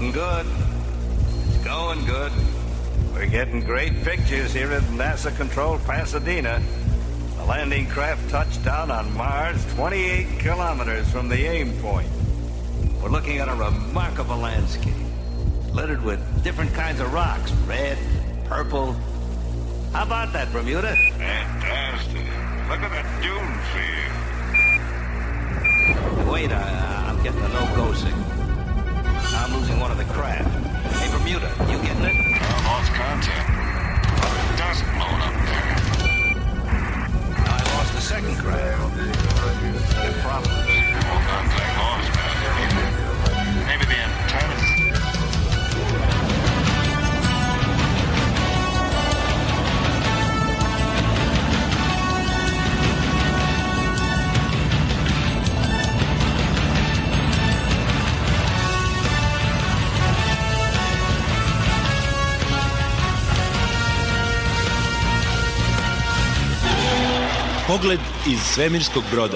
looking good. It's going good. We're getting great pictures here at NASA-controlled Pasadena. The landing craft touched down on Mars 28 kilometers from the aim point. We're looking at a remarkable landscape, littered with different kinds of rocks, red, purple. How about that, Bermuda? Fantastic. Look at the dune field. Wait, I'm getting a no-go signal. I'm losing one of the craft. Hey, Bermuda, you getting it? I lost contact. It doesn't blown up there. I lost the second craft. Good problems. Well, contact lost, man. Maybe the antennas. Pogled iz svemirskog broda.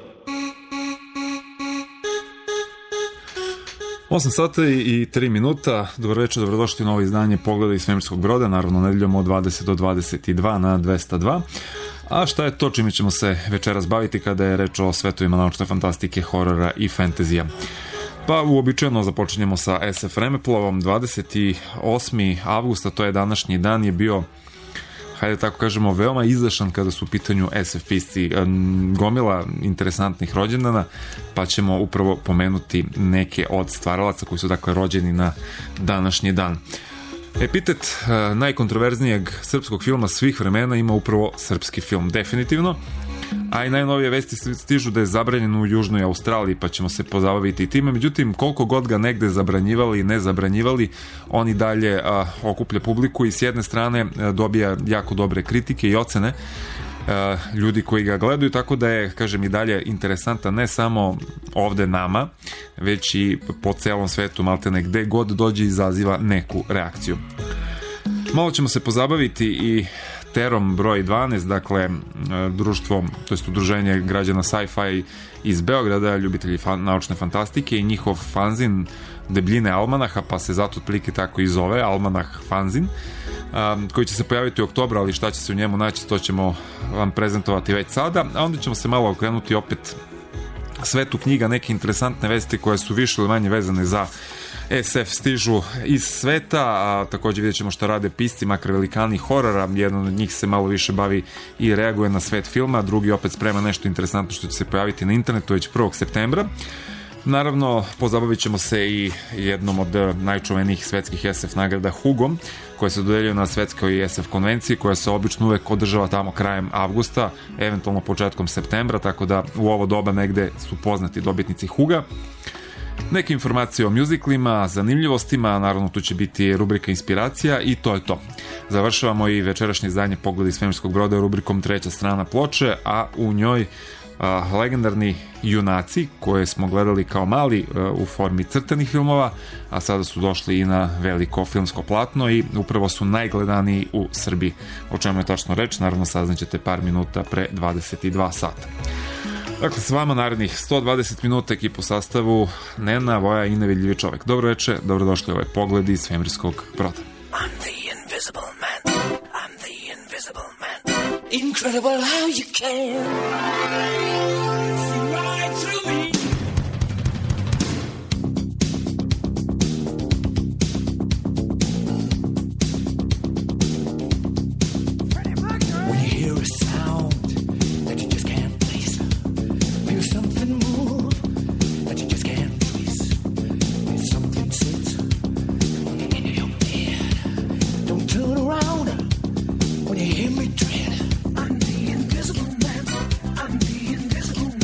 8 sata i 3 minuta. Dobro večer, dobrodošli u novo izdanje Pogleda iz svemirskog broda, naravno nedeljom od 20 do 22 na 202. A šta je to čime ćemo se večeras baviti kada je reč o svetovima naučne fantastike, horora i fantazija? Pa uobičajeno započinjemo sa SF vremeplovom. 28. avgusta, to je današnji dan, je bio, hajde tako kažemo, veoma izdašan kada su u pitanju SF pisci. Gomila interesantnih rođendana, pa ćemo upravo pomenuti neke od stvaralaca koji su dakle rođeni na današnji dan. Epitet najkontroverznijeg srpskog filma svih vremena ima upravo srpski film, definitivno. A i najnovije vesti stižu da je zabranjen u Južnoj Australiji, pa ćemo se pozabaviti i time. Međutim, koliko god ga negde zabranjivali i ne zabranjivali, on i dalje okuplja publiku i s jedne strane dobija jako dobre kritike i ocene ljudi koji ga gledaju, tako da je, kažem, i dalje interesantan ne samo ovde nama, već i po celom svetu, maltene gde god dođe izaziva neku reakciju. Malo ćemo se pozabaviti i Terom broj 12, dakle društvo, to jest udruženje građana sci-fi iz Beograda, ljubitelji naučne fantastike i njihov fanzin Debljine almanaha, pa se zato otprilike tako i zove, almanah fanzin, koji će se pojaviti u oktobru, ali šta će se u njemu naći, to ćemo vam prezentovati već sada, a onda ćemo se malo okrenuti opet svetu knjiga, neke interesantne vesti koje su više ili manje vezane za SF stižu iz sveta, a također vidjet ćemo šta rade pisci, makar velikani horora. Jedan od njih se malo više bavi i reaguje na svet filma, drugi opet sprema nešto interesantno što će se pojaviti na internetu već 1. septembra. Naravno, pozabavit ćemo se i jednom od najčuvenijih svetskih SF nagrada Hugom, koje se dodeljuje na svetskoj SF konvenciji, koja se obično uvek održava tamo krajem avgusta, eventualno početkom septembra, tako da u ovo doba negde su poznati dobitnici Huga. Neke informacije o mjuziklima, zanimljivostima, naravno tu će biti rubrika inspiracija i to je to. Završavamo i večerašnje izdanje Pogleda iz svemirskog broda rubrikom Treća strana ploče, a u njoj legendarni junaci koje smo gledali kao mali u formi crtanih filmova, a sada su došli i na veliko filmsko platno i upravo su najgledaniji u Srbiji. O čemu je tačno reč, naravno saznaćete par minuta pre 22 sata. Dakle, s vama narednih 120 minuta ekipu sastavu Nena, Voja i nevidljivi čovek. Dobro večer, dobrodošli u ovaj Pogled iz svemirskog broda. I'm the invisible man. I'm the invisible man. Incredible how you can see right through me. When you hear a sound that you just can't place, feel something move that you just can't trace, feel something sits in your head. Don't turn around when you hear me tread. I'm the invisible man. I'm the invisible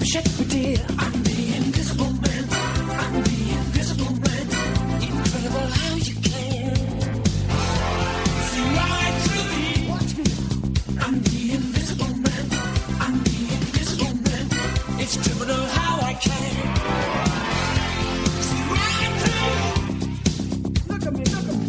shake me, dear. I'm the invisible man. I'm the invisible man. Incredible how you can see right through me. Watch me. I'm the invisible man. I'm the invisible man. It's criminal how I can see right through. Look at me, look at me.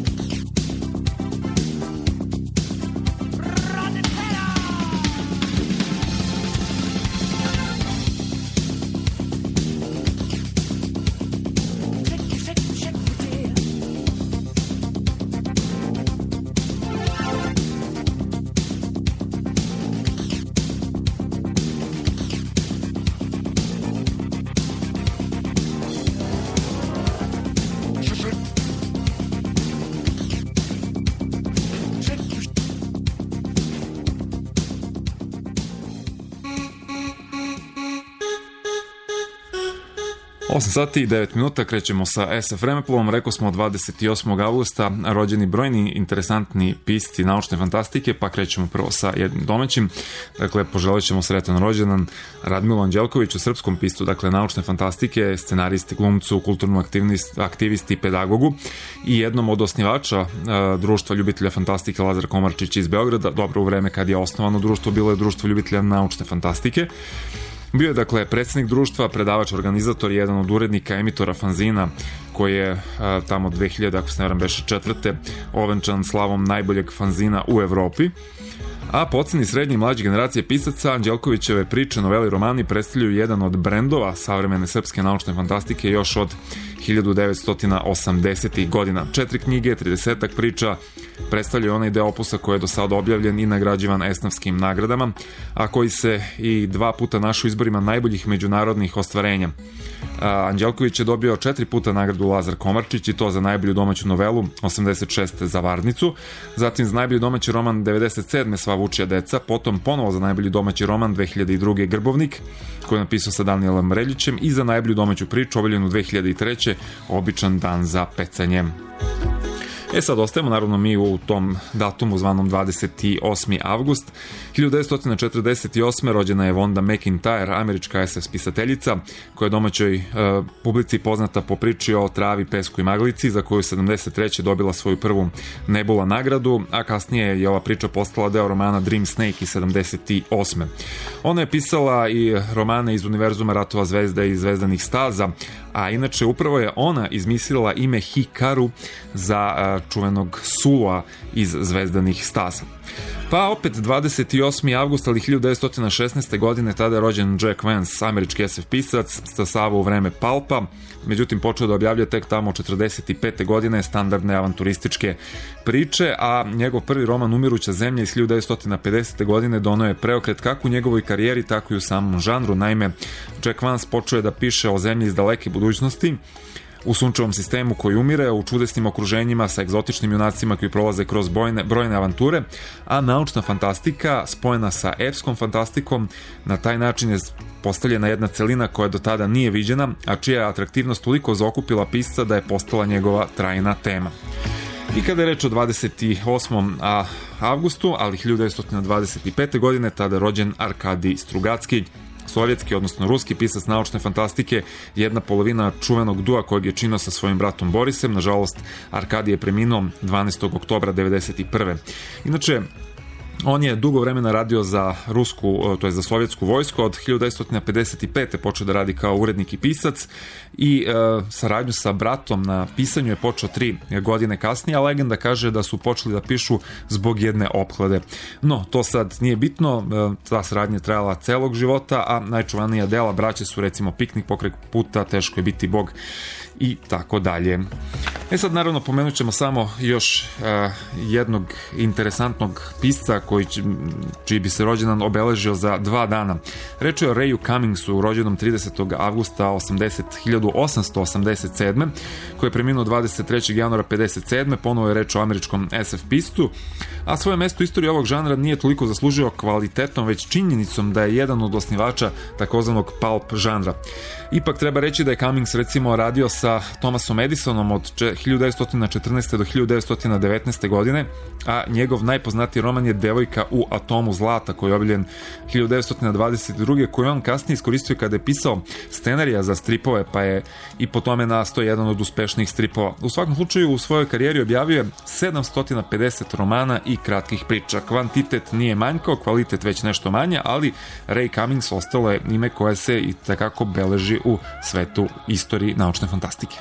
Sati i 9 minuta, krećemo sa SF vremeplovom. Rekao smo 28. avgusta rođeni brojni interesantni pisci naučne fantastike, pa krećemo prvo sa jednim domaćim. Dakle, poželit ćemo sretan rođendan Radmilu Anđelkoviću, srpskom piscu, dakle, naučne fantastike, scenaristi, glumcu, kulturnom aktivisti, pedagogu i jednom od osnivača društva ljubitelja fantastike Lazar Komarčić iz Beograda. Dobro, u vreme kad je osnovano društvo, bilo je društvo ljubitelja naučne fantastike. Bio je, dakle, predsjednik društva, predavač, organizator i jedan od urednika, emitora fanzina, koji je tamo 2000, ako se ne varam, beše 4. ovenčan slavom najboljeg fanzina u Evropi. A po oceni srednje i mlađe generacije pisaca, Anđelkovićeve priče, novele i romani predstavljaju jedan od brendova savremene srpske naučne fantastike još od 1980. godina. 4 knjige, 30 priča predstavljaju onaj deo opusa koji je do sada objavljen i nagrađivan esnafskim nagradama, a koji se i 2 puta našao izborima najboljih međunarodnih ostvarenja. Anđelković je dobio 4 puta nagradu Lazar Komarčić, i to za najbolju domaću novelu 86. za Varnicu, zatim za najbolji domaći roman 97. Sva vučija deca, potom ponovo za najbolji domaći roman 2002. Grbovnik, koji je napisao sa Danielom Reljićem, i za najbolju domaću priču objavljenu 2003. Običan dan za pecanje. Sad ostajemo naravno mi u tom datumu zvanom 28. avgust. 1948. rođena je Vonda McIntyre, američka SF spisateljica, koja je domaćoj publici poznata po priči o travi, pesku i maglici, za koju 73. dobila svoju prvu Nebula nagradu, a kasnije je ova priča postala deo romana Dream Snake iz 78. Ona je pisala i romane iz univerzuma Ratova zvezda i Zvezdanih staza, a inače upravo je ona izmislila ime Hikaru za čuvenog Sulua iz Zvezdanih staza. Pa opet 28. avgust, ali 1916. godine, tada je rođen Jack Vance, američki SF pisac, stasavao u vreme Pulpa, međutim počeo da objavlja tek tamo 45. godine standardne avanturističke priče, a njegov prvi roman Umiruća zemlja iz 1950. godine doneo je preokret kako u njegovoj karijeri, tako i u samom žanru. Naime, Jack Vance počeo je da piše o zemlji iz daleke budućnosti, u sunčevom sistemu koji umire, u čudesnim okruženjima sa egzotičnim junacima koji prolaze kroz brojne avanture, a naučna fantastika spojena sa epskom fantastikom na taj način je postavljena jedna celina koja do tada nije viđena, a čija je atraktivnost toliko zaokupila pisca da je postala njegova trajna tema. I kada je reč o 28. avgustu, ali 1925. godine, tada je rođen Arkadij Strugacki, sovjetski, odnosno ruski pisac naučne fantastike, jedna polovina čuvenog dua kojeg je činio sa svojim bratom Borisem. Nažalost, Arkadij je preminuo 12. oktobra 1991. Inače, on je dugo vremena radio za rusku, to je za sovjetsku vojsku, od 1955. počeo da radi kao urednik i pisac i saradnju sa bratom na pisanju je počeo 3 godine kasnije, a legenda kaže da su počeli da pišu zbog jedne opklade. No, to sad nije bitno, ta saradnja je trajala celog života, a najčuvanija dela braće su recimo Piknik pokraj puta, Teško je biti Bog i tako dalje. Sad naravno pomenut ćemo samo još jednog interesantnog pisca čiji bi se rođendan obeležio za 2 dana. Reč je o Rayu Cummingsu, rođenom 30. avgusta 1887. koji je preminuo 23. januara 57. Ponovo je reč o američkom SF piscu, a svoje mesto u istoriji ovog žanra nije toliko zaslužio kvalitetom, već činjenicom da je jedan od osnivača takozvanog pulp žanra. Ipak treba reći da je Cummings recimo radio sa Thomasom Edisonom od 1914. do 1919. godine, a njegov najpoznatiji roman je devojka u Atomu zlata, koji je objavljen 1922. koji on kasnije iskoristio kada je pisao scenarija za stripove, pa je i po tome nastao jedan od uspešnijih stripova. U svakom slučaju u svojoj karijeri objavio je 750 romana i kratkih priča. Kvantitet nije manjkao, kvalitet već nešto manje, ali Ray Cummings ostalo je ime koje se i takako beleži u svetu istoriji naučne fantastike.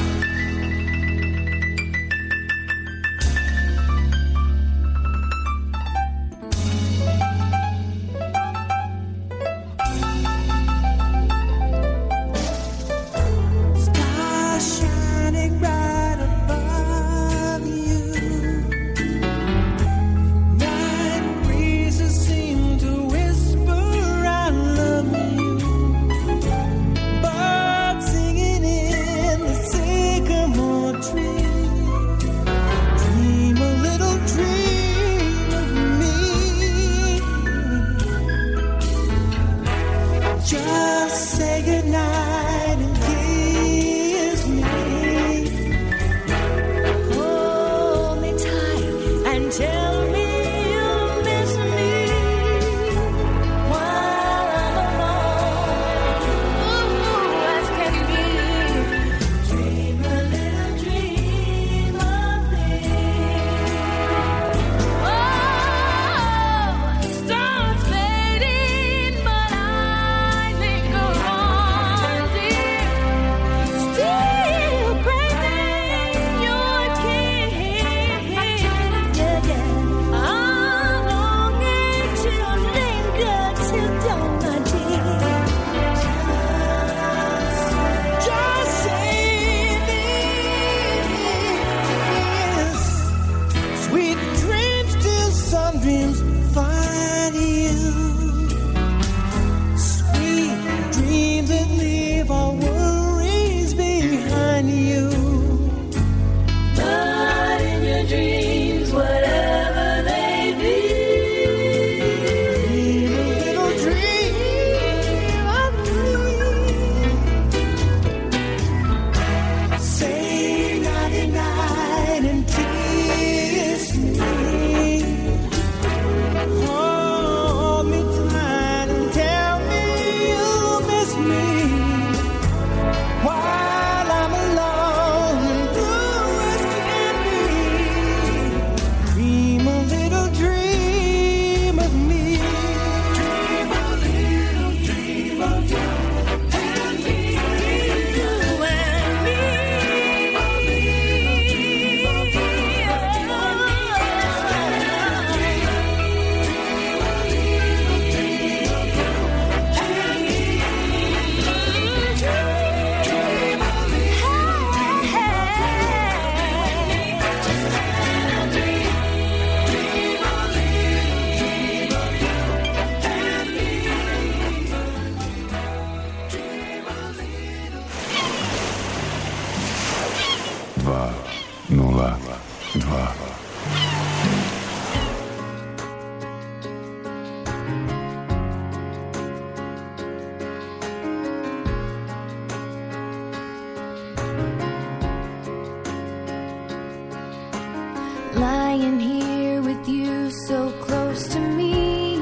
Lying here with you so close to me,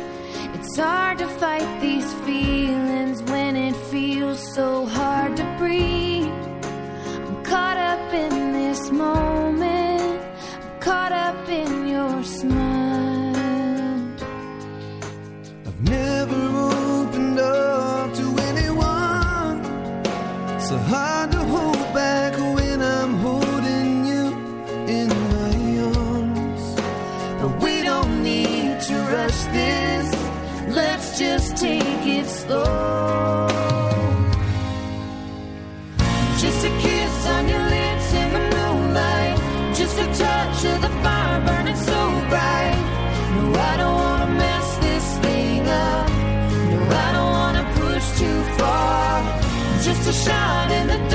it's hard to fight these feelings when it feels so hard to breathe. I'm caught up in this moment, I'm caught up in your smile. I've never opened up to anyone, so hard to hold back when I'm holding you in my arms. But we don't need to rush this, let's just take it slow. Just a kiss on your lips in the moonlight, just a touch of the fire burning so bright. No, I don't wanna mess this thing up, no, I don't wanna push too far. Just a shine in the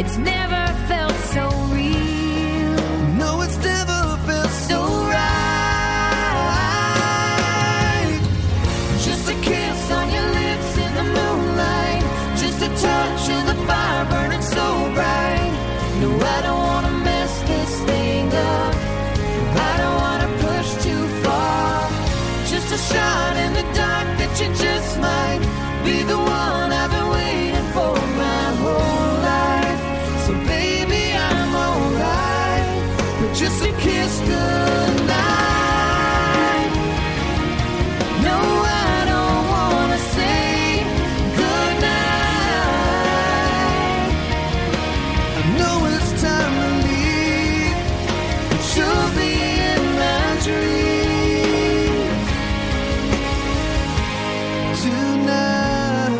It's never felt so real. No, it's never felt so right. Just a kiss on your lips in the moonlight. Just a touch of the fire burning so bright. No, I don't want to mess this thing up. I don't want to push too far. Just a shot in the dark that you just might be the one I've been waiting for my whole life. So baby, I'm alright, but just a kiss goodnight. No, I don't wanna say goodnight. I know it's time to leave, but you'll be in my dreams tonight.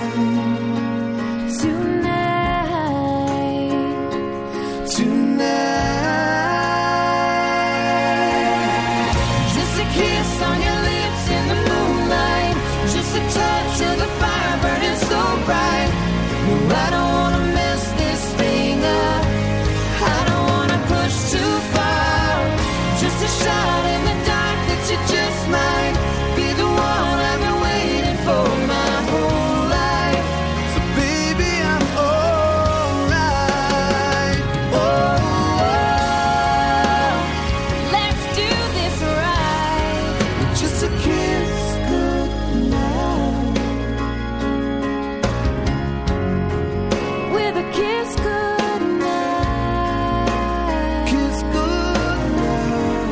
Tonight. Just a kiss on your lips in the moonlight. Just a touch of the fire burning so bright. No, I don't wanna mess this thing up. I don't wanna push too far. Just a shot in the dark that you just might be the one I've been waiting for my whole life. So baby, I'm alright. Oh, Let's do this right. just a kiss goodnight. With a kiss goodnight. Kiss goodnight.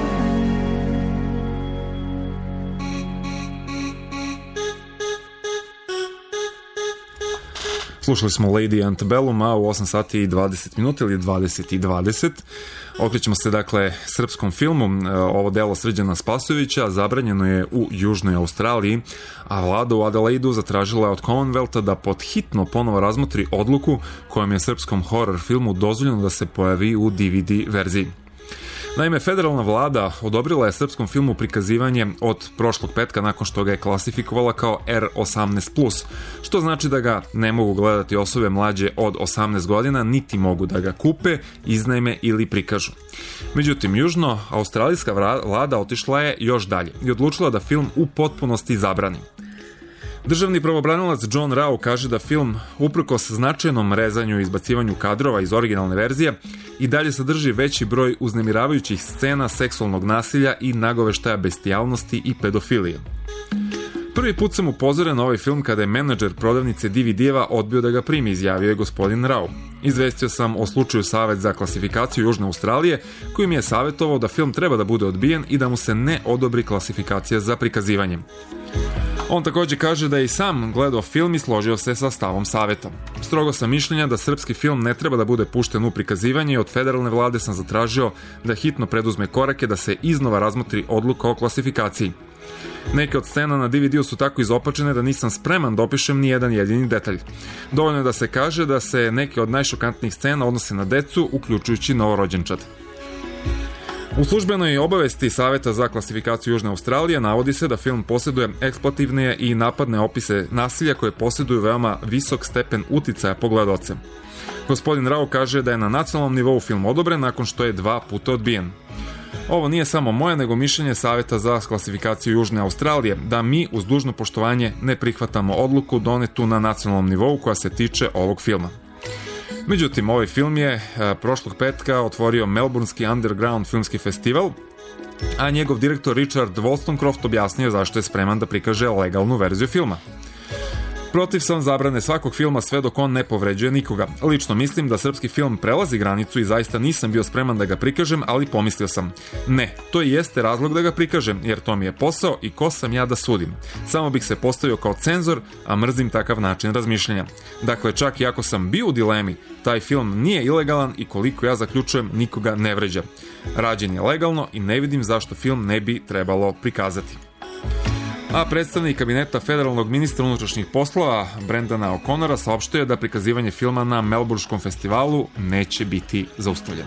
Slušali smo Lady Antebellum, a u 8 sati i 20 minuta ili 20 i 20. Okrećemo se dakle srpskom filmu. Ovo delo Srđana Spasojevića zabranjeno je u Južnoj Australiji, a vlada u Adelaidu zatražila je od Commonwealtha da pod hitno ponovo razmotri odluku kojom je srpskom horror filmu dozvoljeno da se pojavi u DVD verziji. Naime, federalna vlada odobrila je srpskom filmu prikazivanje od prošlog petka nakon što ga je klasifikovala kao R18+, što znači da ga ne mogu gledati osobe mlađe od 18 godina, niti mogu da ga kupe, iznajme ili prikažu. Međutim, južno-australijska vlada otišla je još dalje i odlučila da film u potpunosti zabrani. Državni pravobranilac John Rao kaže da film, uprkos značajnom rezanju i izbacivanju kadrova iz originalne verzije, i dalje sadrži veći broj uznemiravajućih scena seksualnog nasilja i nagoveštaja bestijalnosti i pedofilije. Prvi put sam upozoren na ovaj film kada je menadžer prodavnice DVD-eva odbio da ga primi, izjavio je gospodin Rao. Izvestio sam o slučaju Savet za klasifikaciju Južne Australije, koji mi je savjetovao da film treba da bude odbijen i da mu se ne odobri klasifikacija za prikazivanje. On također kaže da je i sam gledao film i složio se sa stavom saveta. Strogo sam mišljenja da srpski film ne treba da bude pušten u prikazivanje i od federalne vlade sam zatražio da hitno preduzme korake da se iznova razmotri odluka o klasifikaciji. Neke od scena na DVD-u su tako izopačene da nisam spreman da opišem ni jedan jedini detalj. Dovoljno je da se kaže da se neke od najšokantnijih scena odnose na decu, uključujući novorođenčad. U službenoj obavesti Saveta za klasifikaciju Južne Australije navodi se da film posjeduje eksploativne i napadne opise nasilja koje posjeduju veoma visok stepen uticaja po gledaoce. Gospodin Rao kaže da je na nacionalnom nivou film odobren nakon što je 2 puta odbijen. Ovo nije samo moje, nego mišljenje Saveta za klasifikaciju Južne Australije, da mi uz dužno poštovanje ne prihvatamo odluku donetu na nacionalnom nivou koja se tiče ovog filma. Međutim, ovaj film je prošlog petka otvorio Melbournski Underground filmski festival, a njegov direktor Richard Wollstonecroft objasnio zašto je spreman da prikaže legalnu verziju filma. Protiv sam zabrane svakog filma sve dok on ne povređuje nikoga. Lično mislim da srpski film prelazi granicu i zaista nisam bio spreman da ga prikažem, ali pomislio sam. Ne, to i jeste razlog da ga prikažem, jer to mi je posao i ko sam ja da sudim. Samo bih se postavio kao cenzor, a mrzim takav način razmišljanja. Dakle, čak i ako sam bio u dilemi, taj film nije ilegalan i koliko ja zaključujem nikoga ne vređa. Rađen je legalno i ne vidim zašto film ne bi trebalo prikazati. A predstavnik kabineta federalnog ministra unutrašnjih poslova Brendana O'Connora saopštio je da prikazivanje filma na Melbournskom festivalu neće biti zaustavljeno.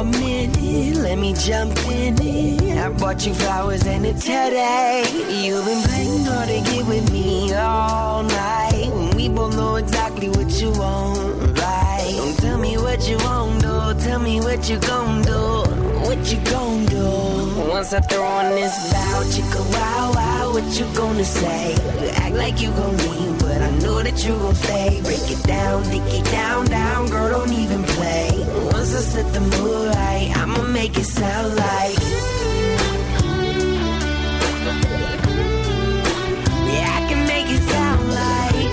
a minute, let me jump in it. I bought you flowers and a today. You've been playing hard to get with me all night. We both know exactly what you want, right? Don't tell me what you won't do, tell me what you gon' do. What you gon' do? Once I throw on this bow, chicka wow wow, what you gonna say? You act like you gon' leave, but I know that you gon' stay. Break it down, dick it down, down, girl, don't even play. Once I set the mood right, I'ma make it sound like. Yeah, I can make it sound like.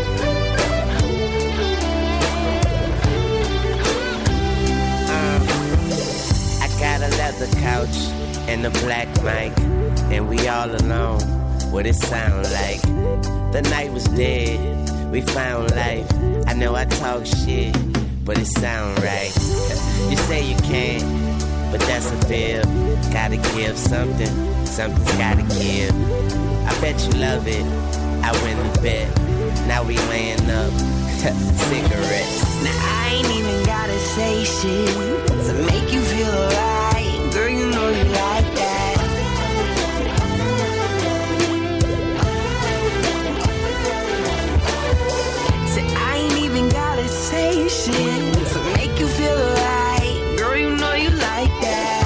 I got a leather couch and a black mic, and we all alone. What it sound like? The night was dead, we found life. I know I talk shit, but it sound right. You say you can't, but that's a fib. Gotta give something, something's gotta give. I bet you love it, I win the bet. Now we laying up, cigarettes. Now I ain't even gotta say shit to make you feel alright. Girl, you know you like that. Say I ain't even gotta say shit to make you feel alright. Girl, you know you like that.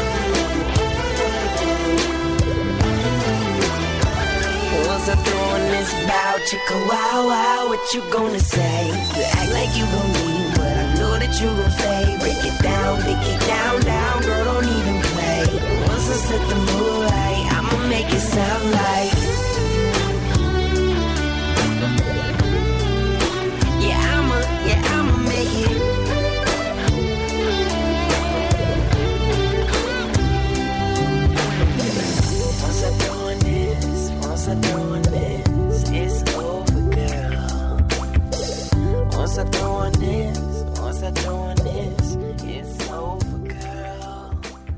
Once I throw on this bow, chicka wow wow, what you gonna say? You act like you gon' leave, but I know that you gon' stay. Break it down, dick it down, down, girl, don't even play. Once I set the mood right, I'ma make it sound like. Yeah, I'ma make it. Once I throw on this, once I throw on this, it's over, girl. Once I throw on this, once I throw on this, it's over, girl.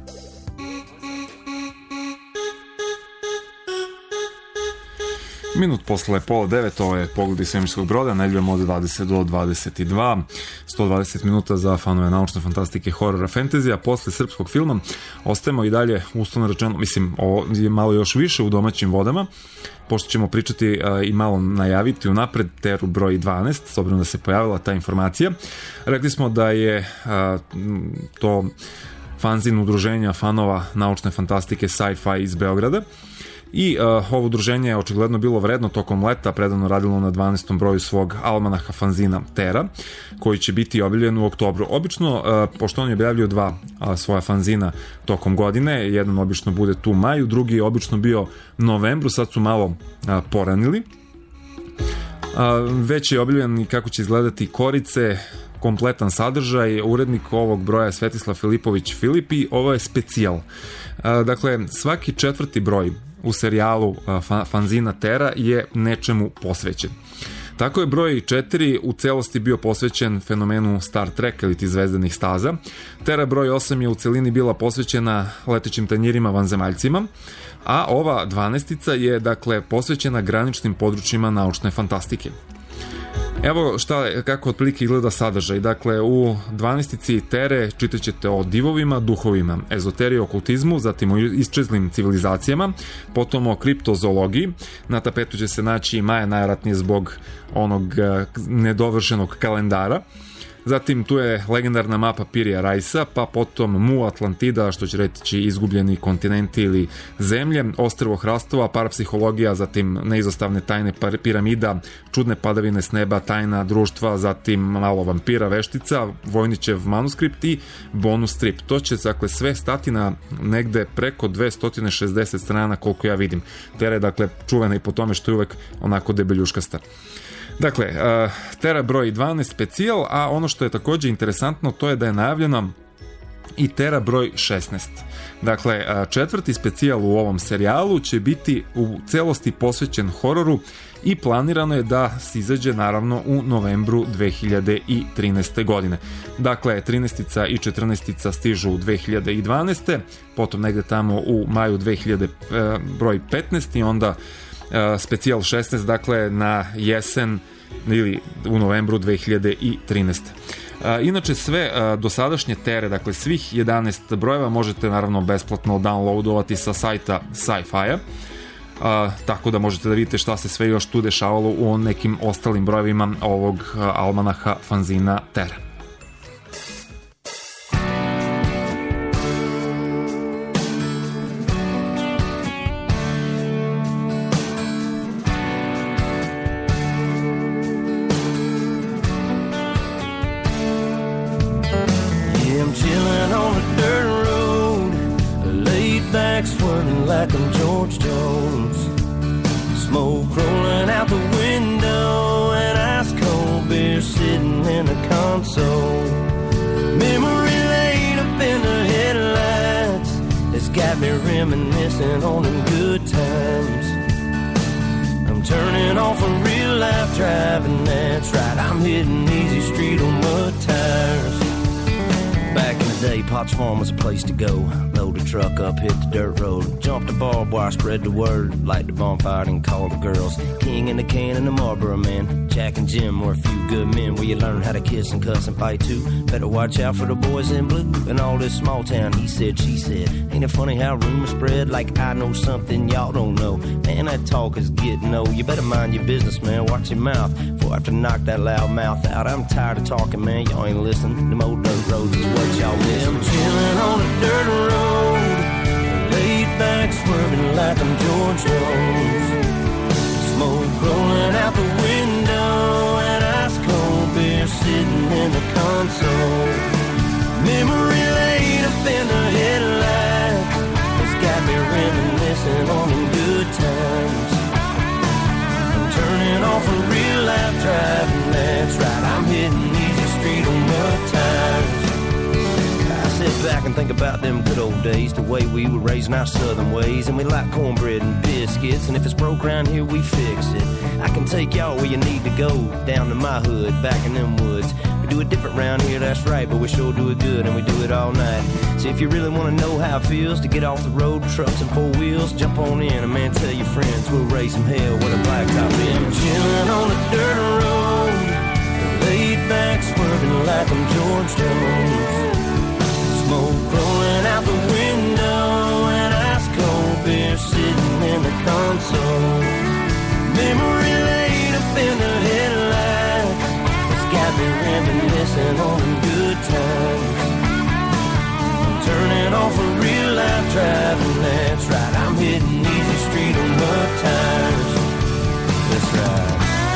Minut posle pola 9, ovo je Pogled iz svemirskog broda, nedeljom od 20 do 22, 120 minuta za fanove naučne fantastike, horora, fantazija. Posle srpskog filma ostajemo i dalje, uslovno rečeno, mislim, ovo je malo još više u domaćim vodama, pošto ćemo pričati i malo najaviti unapred Teru broj 12, s obzirom da se pojavila ta informacija. Rekli smo da je to fanzin udruženja fanova naučne fantastike Sci-Fi iz Beograda. I ovo udruženje je očigledno bilo vredno tokom leta, predano radilo na 12. broju svog almanaha fanzina Tera, koji će biti objavljen u oktobru. Obično, pošto oni objavljuju dva svoja fanzina tokom godine, jedan obično bude tu u maju, drugi je obično bio novembru, sad su malo poranili. Već je objavljen i kako će izgledati korice, kompletan sadržaj. Urednik ovog broja je Svetislav Filipović Filip i ovo je specijal. Dakle, svaki četvrti broj u serijalu fanzina Tera je nečemu posvećen. Tako je broj 4 u celosti bio posvećen fenomenu Star Trek ili ti zvezdanih staza. Tera broj 8 je u celini bila posvećena letećim tanjirima vanzemaljcima, a ova 12-ica je dakle posvećena graničnim područjima naučne fantastike. Evo kako otprilike izgleda sadržaj. Dakle, u 12-ici Tere čitat ćete o divovima, duhovima, ezoteriji, okultizmu, zatim o isčezlim civilizacijama, potom o kriptozoologiji. Na tapetu će se naći i Maja, najvjerojatnije zbog onog nedovršenog kalendara. Zatim tu je legendarna mapa Pirija Rajsa, pa potom Mu Atlantida, što će reći izgubljeni kontinenti ili zemlje, ostrvo hrastova, parapsihologija, zatim neizostavne tajne piramida, čudne padavine s neba, tajna društva, zatim malo vampira, veštica, Vojnićev manuskript i bonus strip. To će dakle sve stati na negde preko 260 strana koliko ja vidim. Tera je dakle čuvena i po tome što je uvek onako debeljuškasta. Dakle, Tera broj 12 specijal, a ono što je također interesantno to je da je najavljeno i Tera broj 16. Dakle, četvrti specijal u ovom serijalu će biti u celosti posvećen hororu i planirano je da se izađe naravno u novembru 2013. godine. Dakle, 13. i 14. stižu u 2012. Potom negde tamo u maju broj 15 i onda specijal 16, dakle na jesen ili u novembru 2013. Inače sve dosadašnje tere, dakle svih 11 brojeva možete naravno besplatno downloadovati sa sajta Sci-Fi-a, tako da možete da vidite šta se sve još tu dešavalo u nekim ostalim brojevima ovog almanaha fanzina Tere. Like I'm George Jones, smoke rolling out the window, and ice cold beer sitting in the console. Memory laid up in the headlights, it's got me reminiscing on them good times. I'm turning off a real life driving, that's right, I'm hitting easy street on mud tires. Back in the day, Potts Farm was a place to go. Load the truck up, hit the dirt road, jump the barbed wire, spread the word, light the bonfire and call the girls. King and the can and the Marlboro man, Jack and Jim were a few good men where you learn how to kiss and cuss and fight too. Better watch out for the boys in blue and all this small town he said, she said. Ain't it funny how rumors spread like I know something y'all don't know? Man, that talk is getting old. You better mind your business, man, watch your mouth before I have to knock that loud mouth out. I'm tired of talking, man, y'all ain't listening. Them old dirt roads is what y'all miss. I'm chilling on a dirt road, laid back swerving like I'm George Jones. Smoke rolling out the window, and ice cold beer sitting in the console. Memory laid up in the headlights, it's got me reminiscing on them good times. I'm turning off a real life driving, that's right, I'm hitting easy street on mud tires. Sit back and think about them good old days, the way we were raising our southern ways, and we like cornbread and biscuits, and if it's broke around here we fix it. I can take y'all where you need to go, down to my hood, back in them woods. We do it different round here, that's right, but we sure do it good, and we do it all night. So if you really want to know how it feels to get off the road, trucks and four wheels, jump on in, and man, tell your friends we'll raise some hell with a blacktop in. Chilling on a dirt road, laid back swerving like I'm George Jones. Smoke rolling out the window, and ice cold beer sitting in the console. Memory laid up in the headlights, it's got me reminiscing on them good times. I'm turning off a real life driving, that's right, I'm hitting easy street on mud tires. That's right.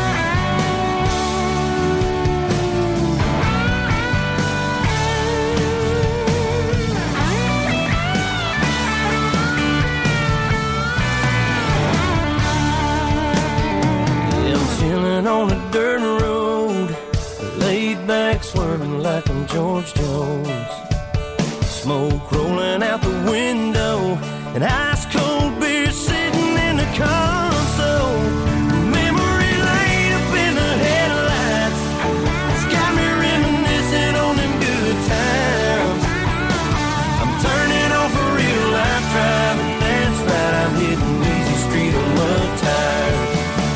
Chilling on a dirt road, laid back swerving like I'm George Jones. Smoke rolling out the window, and ice cold beer sitting in the console. Memory laid up in the headlights, it's got me reminiscing on them good times. I'm turning off a real life driving, that's right, I'm hitting easy street on mud tires.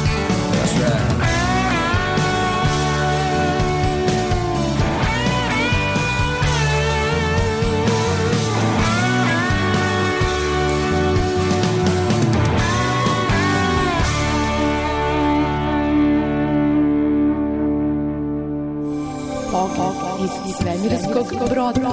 Iz svemirskog broda.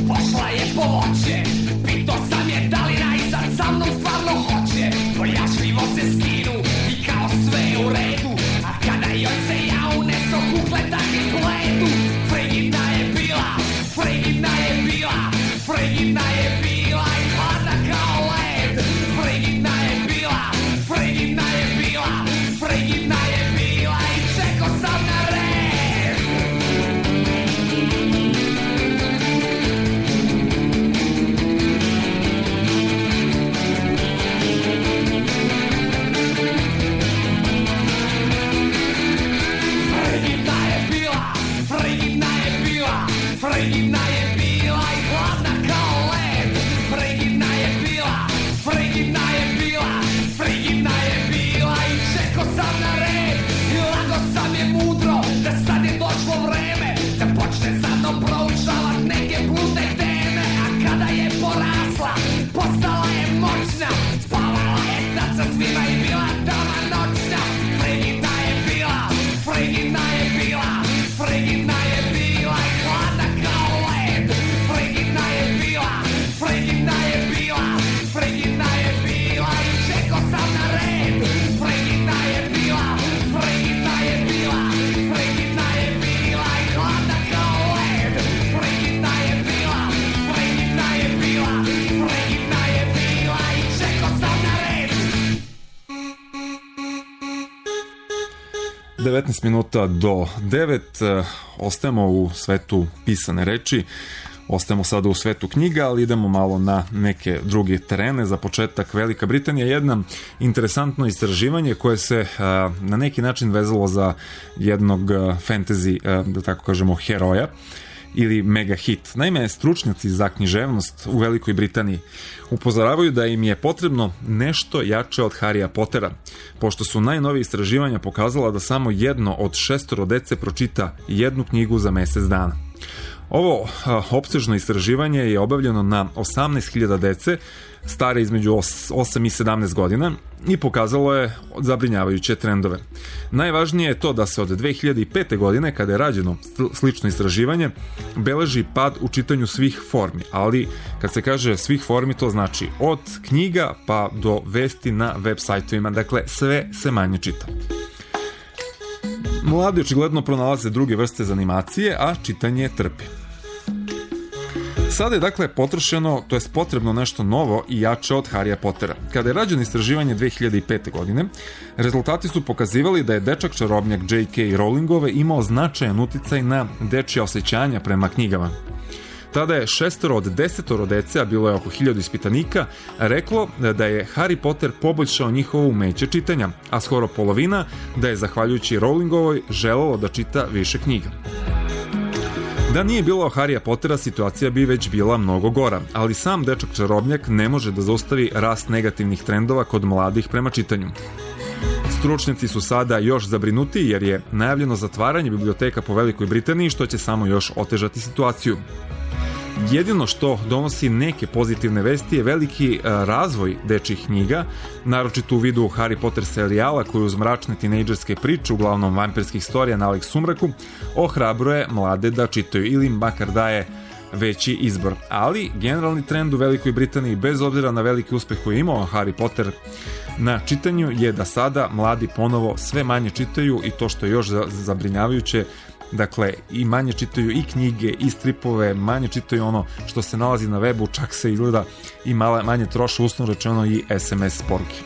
pošla je po voće. Pitao sam je da li najzad sa mnom stvarno hoće. Pojašljivo se skinu i kao sve u redu. A kada joj se ja uneso kukle takvih ledu. Frigidna je bila, frigidna je bila, frigidna je bila i hladna kao led. Frigidna je bila, frigidna je bila, frigidna je bila i čekao sam na red. Frigidna je bila i hladna kao led. Frigidna je bila, frigidna je bila, frigidna je bila i čekao sam na red. I lago sam je mudro da sad je došlo vreme da počne sa mnom proučavat neke bludne teme. A kada je porasla, postala je moćna, spavala je tad sa svima i bila dama noćna. Frigidna je bila, frigidna je bila, frigidna je bila i hladna kao led. Frigidna je bila, frigidna je bila, frigidna je bila i čekao sam na red. Frigidna je bila, frigidna je bila, frigidna je bila i hladna kao led. Frigidna je bila, frigidna je bila, frigidna je bila i čekao sam na red. 19 minuta do 9, ostajemo u svetu pisane reči, ostajemo sada u svetu knjiga, ali idemo malo na neke druge terene. Za početak, Velika Britanija je jedno interesantno istraživanje koje se na neki način vezalo za jednog fantasy, da tako kažemo, heroja ili mega hit. Naime, stručnjaci za književnost u Velikoj Britaniji upozoravaju da im je potrebno nešto jače od Harrya Pottera, pošto su najnovije istraživanja pokazala da samo jedno od 6 dece pročita jednu knjigu za mesec dana. Ovo opsežno istraživanje je obavljeno na 18.000 dece stare između 8 i 17 godina i pokazalo je zabrinjavajuće trendove. Najvažnije je to da se od 2005. godine, kada je rađeno slično istraživanje, beleži pad u čitanju svih formi, ali kad se kaže svih formi, to znači od knjiga pa do vesti na web sajtovima, dakle sve se manje čita. Mladi očigledno pronalaze druge vrste za animacije, a čitanje trpi. Sada je dakle potrošeno, to jest potrebno nešto novo i jače od Harrya Pottera. Kada je rađeno istraživanje 2005. godine, rezultati su pokazivali da je dečak čarobnjak J.K. Rowlingove imao značajan uticaj na dečja osjećanja prema knjigama. Tada je 6 od 10 dece, a bilo je oko 1000 ispitanika, reklo da je Harry Potter poboljšao njihovo umeće čitanja, a skoro polovina da je zahvaljujući Rowlingovoj želelo da čita više knjiga. Da nije bilo Harrya Pottera, situacija bi već bila mnogo gora, ali sam dečak čarobnjak ne može da zaustavi rast negativnih trendova kod mladih prema čitanju. Stručnjaci su sada još zabrinuti jer je najavljeno zatvaranje biblioteka po Velikoj Britaniji, što će samo još otežati situaciju. Jedino što donosi neke pozitivne vesti je veliki razvoj dečjih knjiga, naročito u vidu Harry Potter serijala koji uz mračne tinejdžerske priče, uglavnom vampirskih storija na lik sumraku, ohrabruje mlade da čitaju ili makar daje veći izbor. Ali generalni trend u Velikoj Britaniji, bez obzira na veliki uspeh koji je imao Harry Potter na čitanju, je da sada mladi ponovo sve manje čitaju i to što je još zabrinjavajuće, dakle, i manje čitaju i knjige i stripove, manje čitaju ono što se nalazi na webu, čak se izgleda i manje troše, uslovno rečeno, i SMS poruke.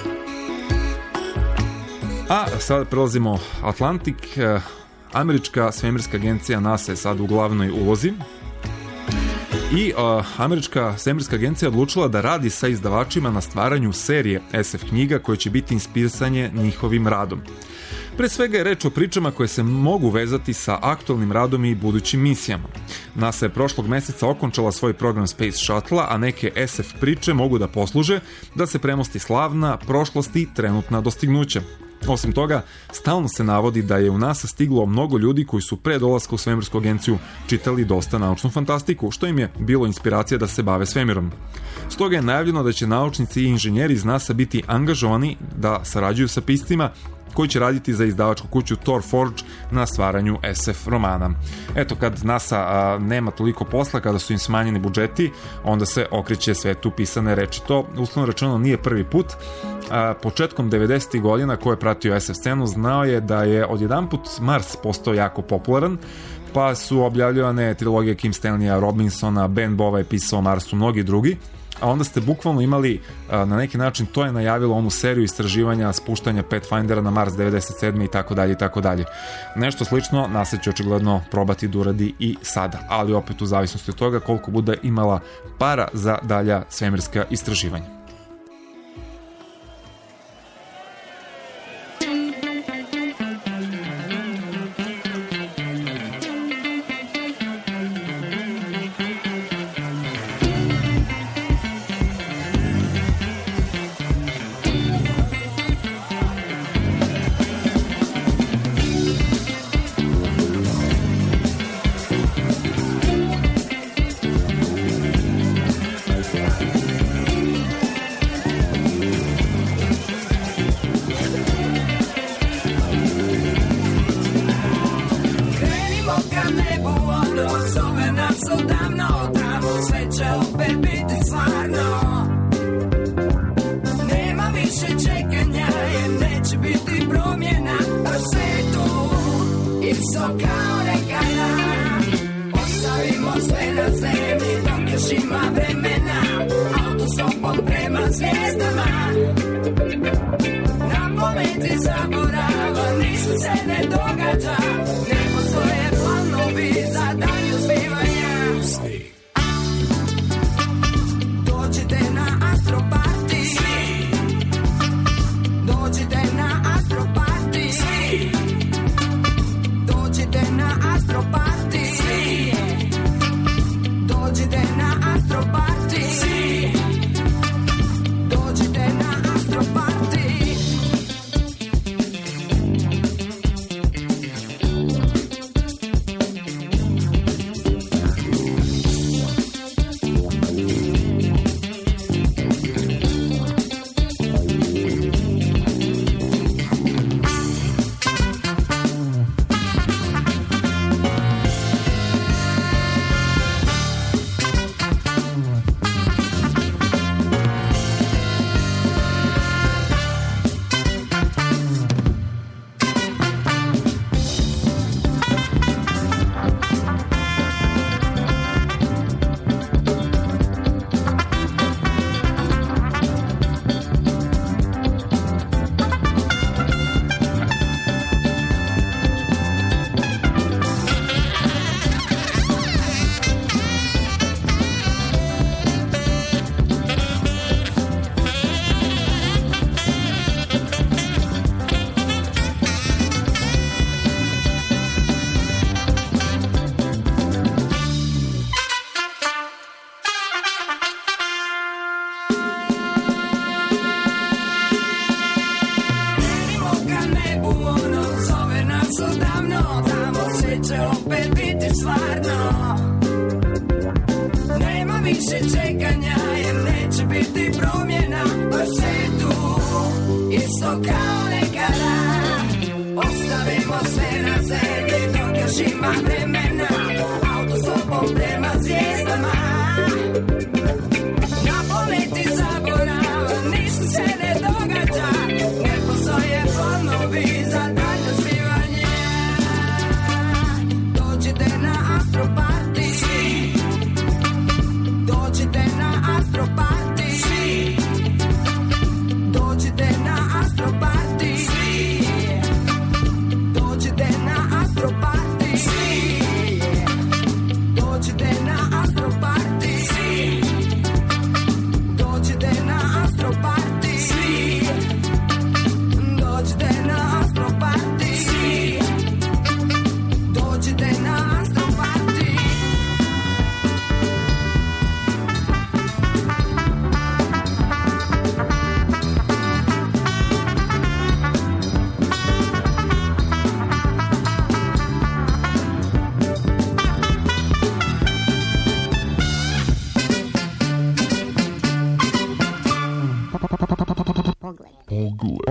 A sada prelazimo Atlantik. Američka svemirska agencija NASA je sad u glavnoj ulozi i Američka svemirska agencija odlučila da radi sa izdavačima na stvaranju serije SF knjiga koje će biti inspirisanje njihovim radom. Pre svega je reč o pričama koje se mogu vezati sa aktualnim radom i budućim misijama. NASA je prošlog meseca okončala svoj program Space Shuttle, a neke SF priče mogu da posluže da se premosti slavna prošlost i trenutna dostignuća. Osim toga, stalno se navodi da je u NASA stiglo mnogo ljudi koji su pre dolaska u svemirsku agenciju čitali dosta naučnu fantastiku, što im je bilo inspiracija da se bave svemirom. Stoga je najavljeno da će naučnici i inženjeri iz NASA biti angažovani da sarađuju sa piscima, koji će raditi za izdavačku kuću Tor Forge na stvaranju SF romana. Eto, kad NASA nema toliko posla, kada su im smanjeni budžeti, onda se okreće svetu pisane reči. To, uslovno rečeno, nije prvi put. Početkom 90. godina, ko je pratio SF scenu, znao je da je odjedanput Mars postao jako popularan, pa su objavljivane trilogije Kim Stanleya, Robinsona, Ben Bova je pisao o Marsu, mnogi drugi, a onda ste bukvalno imali, na neki način, to je najavilo onu seriju istraživanja spuštanja Pathfindera na Mars 97. i tako dalje i tako dalje. Nešto slično NASA će očigledno probati da uradi i sada, ali opet u zavisnosti od toga koliko bude imala para za dalja svemirska istraživanja.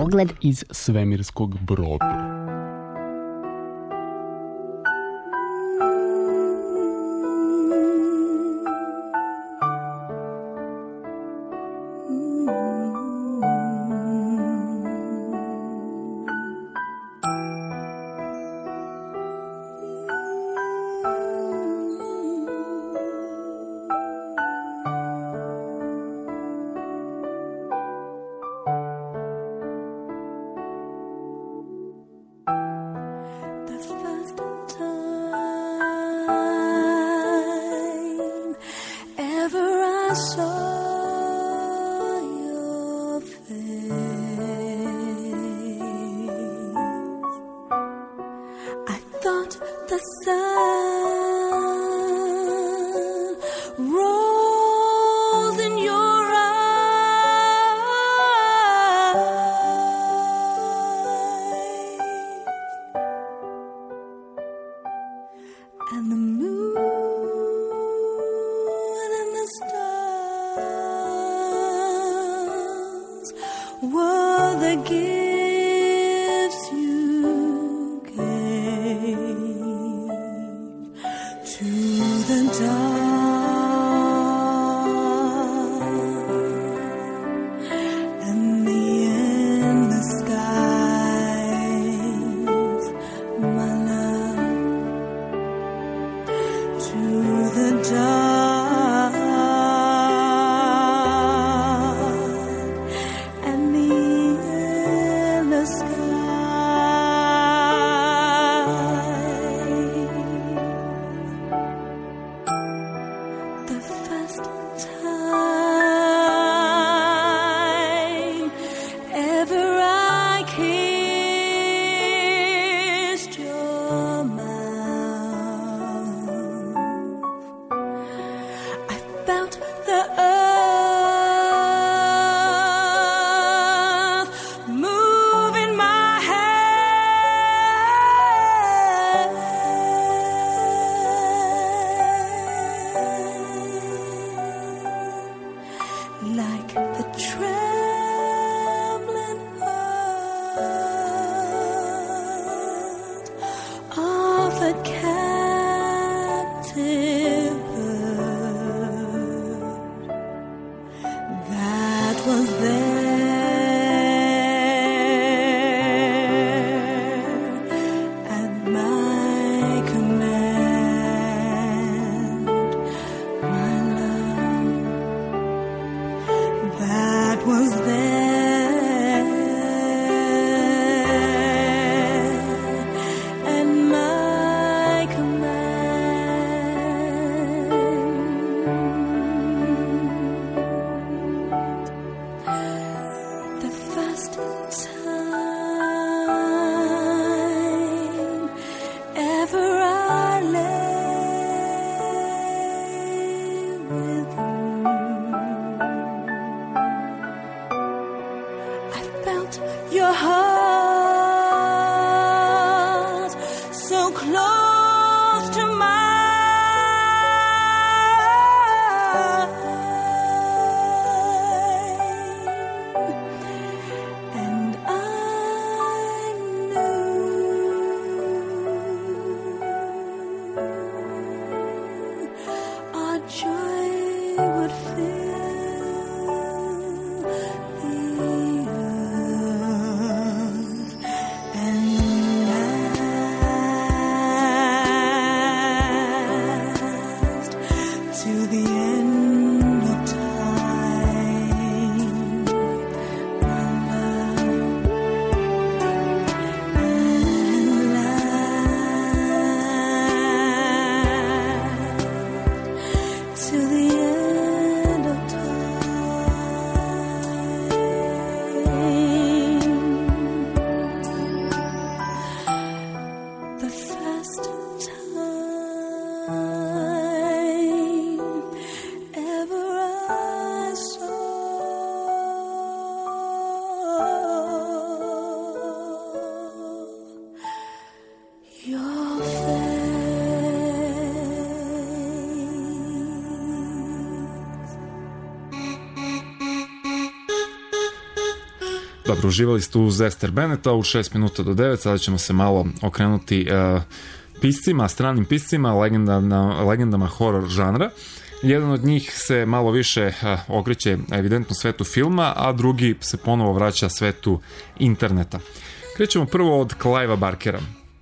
Pogled iz svemirskog broda. Dobro, uživali ste uz Ester Beneta u 6 minuta do 9, sada ćemo se malo okrenuti piscima, stranim piscima, legendama horror žanra. Jedan od njih se malo više okreće evidentno svetu filma, a drugi se ponovo vraća svetu interneta. Krećemo prvo od Clivea Barkera.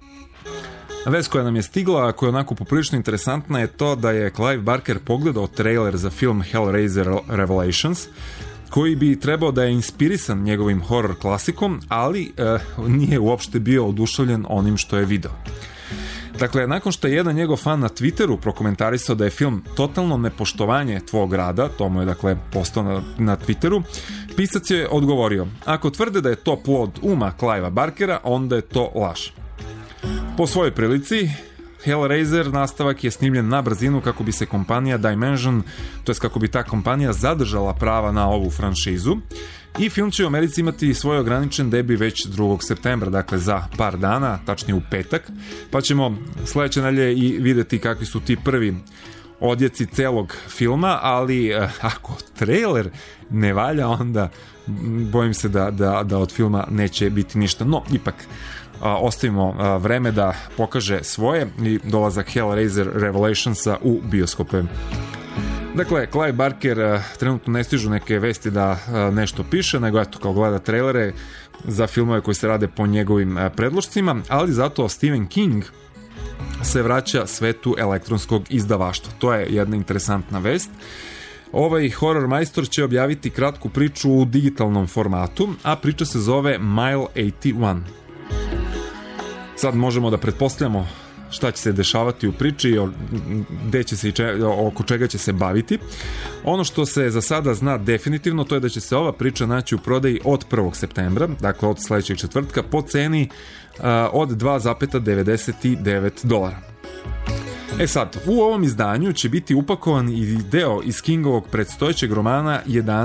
Vest koja nam je stigla, a koja je onako poprilično interesantna, je to da je Clive Barker pogledao trailer za film Hellraiser Revelations, koji bi trebao da je inspirisan njegovim horror klasikom, ali nije uopšte bio oduševljen onim što je video. Dakle, nakon što je jedan njegov fan na Twitteru prokomentarisao da je film totalno nepoštovanje tvog rada, to mu je dakle postao na Twitteru, pisac je odgovorio: ako tvrde da je to plod uma Clivea Barkera, onda je to laž. Po svojoj prilici, Hellraiser nastavak je snimljen na brzinu kako bi se kompanija Dimension, to jest kako bi ta kompanija zadržala prava na ovu franšizu, i film će u Americi imati svoj ograničen debi već 2. septembra, dakle za par dana, tačnije u petak, pa ćemo sledeće nedelje i videti kakvi su ti prvi odjeci celog filma, ali ako trailer ne valja, onda bojim se da od filma neće biti ništa. No, ipak ostavimo vreme da pokaže svoje i dolazak Hellraiser Revelationsa u bioskope. Dakle, Clive Barker trenutno ne stižu neke vesti da nešto piše, nego eto, kao gleda trailere za filmove koji se rade po njegovim predlošcima, ali zato Stephen King se vraća svetu elektronskog izdavaštva. To je jedna interesantna vest. Ovaj horror majstor će objaviti kratku priču u digitalnom formatu, a priča se zove Mile 81. Sad možemo da pretpostavljamo šta će se dešavati u priči, gde će se i oko čega će se baviti. Ono što se za sada zna definitivno, to je da će se ova priča naći u prodaji od 1. septembra, dakle od sledećeg četvrtka, po ceni od $2,99. E sad, u ovom izdanju će biti upakovan i deo iz Kingovog predstojećeg romana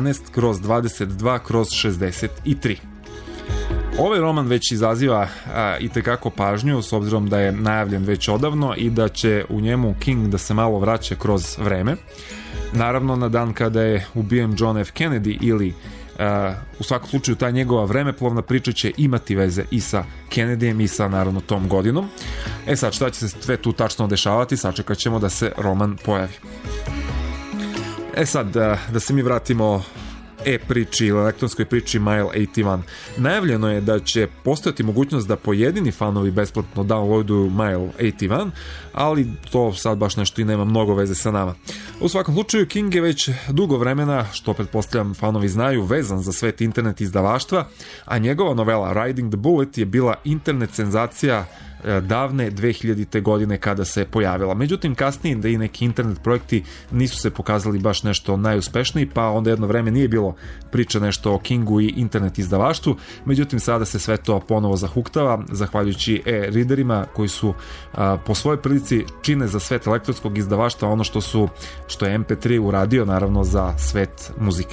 11/22/63. Ovaj roman već izaziva i tekako pažnju, s obzirom da je najavljen već odavno i da će u njemu King da se malo vraća kroz vreme. Naravno, na dan kada je ubijen John F. Kennedy ili u svakom slučaju ta njegova vremeplovna priča će imati veze i sa Kennedyjem i sa naravno tom godinom. E sad, šta će se sve tu tačno dešavati, sačekat ćemo da se roman pojavi. E sad, da se mi vratimo priči ili elektronskoj priči Mile 81. Najavljeno je da će postojati mogućnost da pojedini fanovi besplatno downloaduju Mile 81, ali to sad baš nešto i nema mnogo veze sa nama. U svakom slučaju, King je već dugo vremena, što pretpostavljam fanovi znaju, vezan za svet internet izdavaštva, a njegova novela Riding the Bullet je bila internet senzacija davne 2000. godine kada se pojavila. Međutim, kasnije da i neki internet projekti nisu se pokazali baš nešto najuspešniji, pa onda jedno vreme nije bilo priča nešto o Kingu i internet izdavaštvu. Međutim, sada se sve to ponovo zahuktava, zahvaljujući e-readerima koji su po svojoj prilici čine za svet elektronskog izdavaštva ono što je MP3 uradio, naravno, za svet muzike.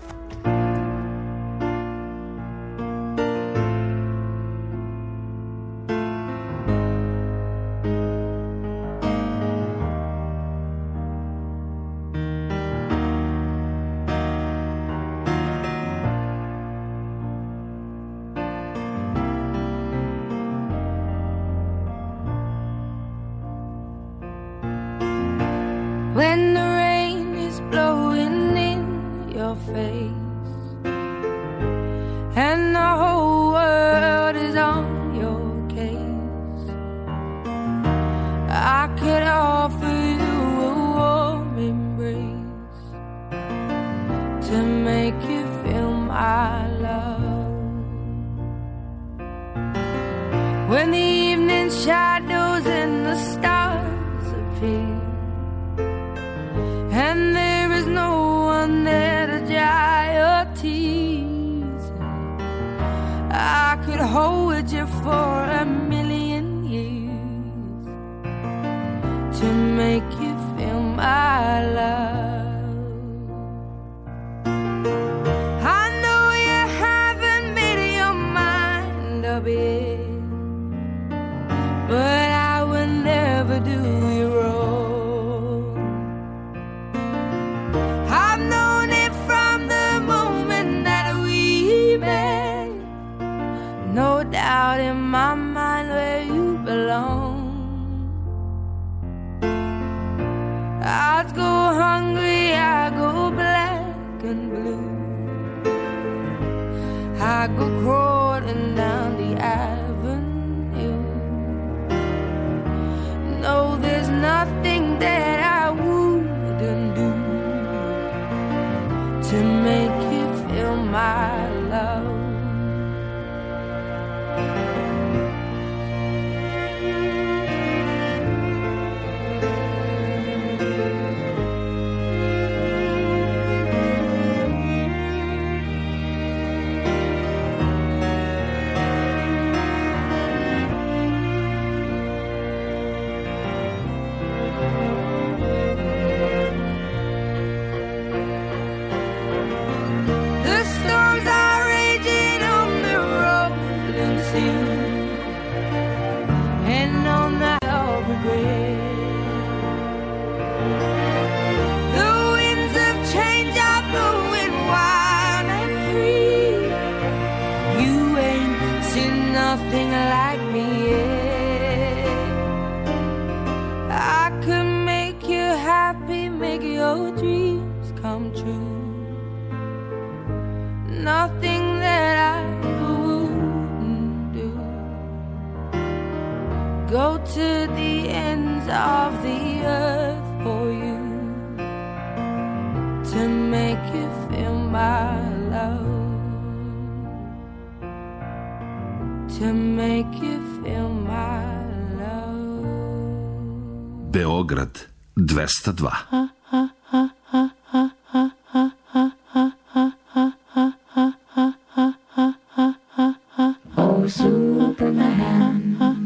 When the rain is blowing in your face and the whole world is on your case, I could offer you a warm embrace to make you feel my love. When the evening shadows and the stars appear and there is no one there to dry your tears, I could hold you for a million years to make you feel my love. I know you haven't made your mind up yet, but I will never do you wrong. my mind where you belong. I'd go hungry, I go black and blue. I go crawling down the avenue. No, there's nothing that I wouldn't do to make you feel my love. Nothing like me yet. I could make you happy, make your dreams come true. Nothing that I wouldn't do. Go to the ends of the earth for you to make you feel my love. To make you feel my love. Beograd 202. Oh, Superman.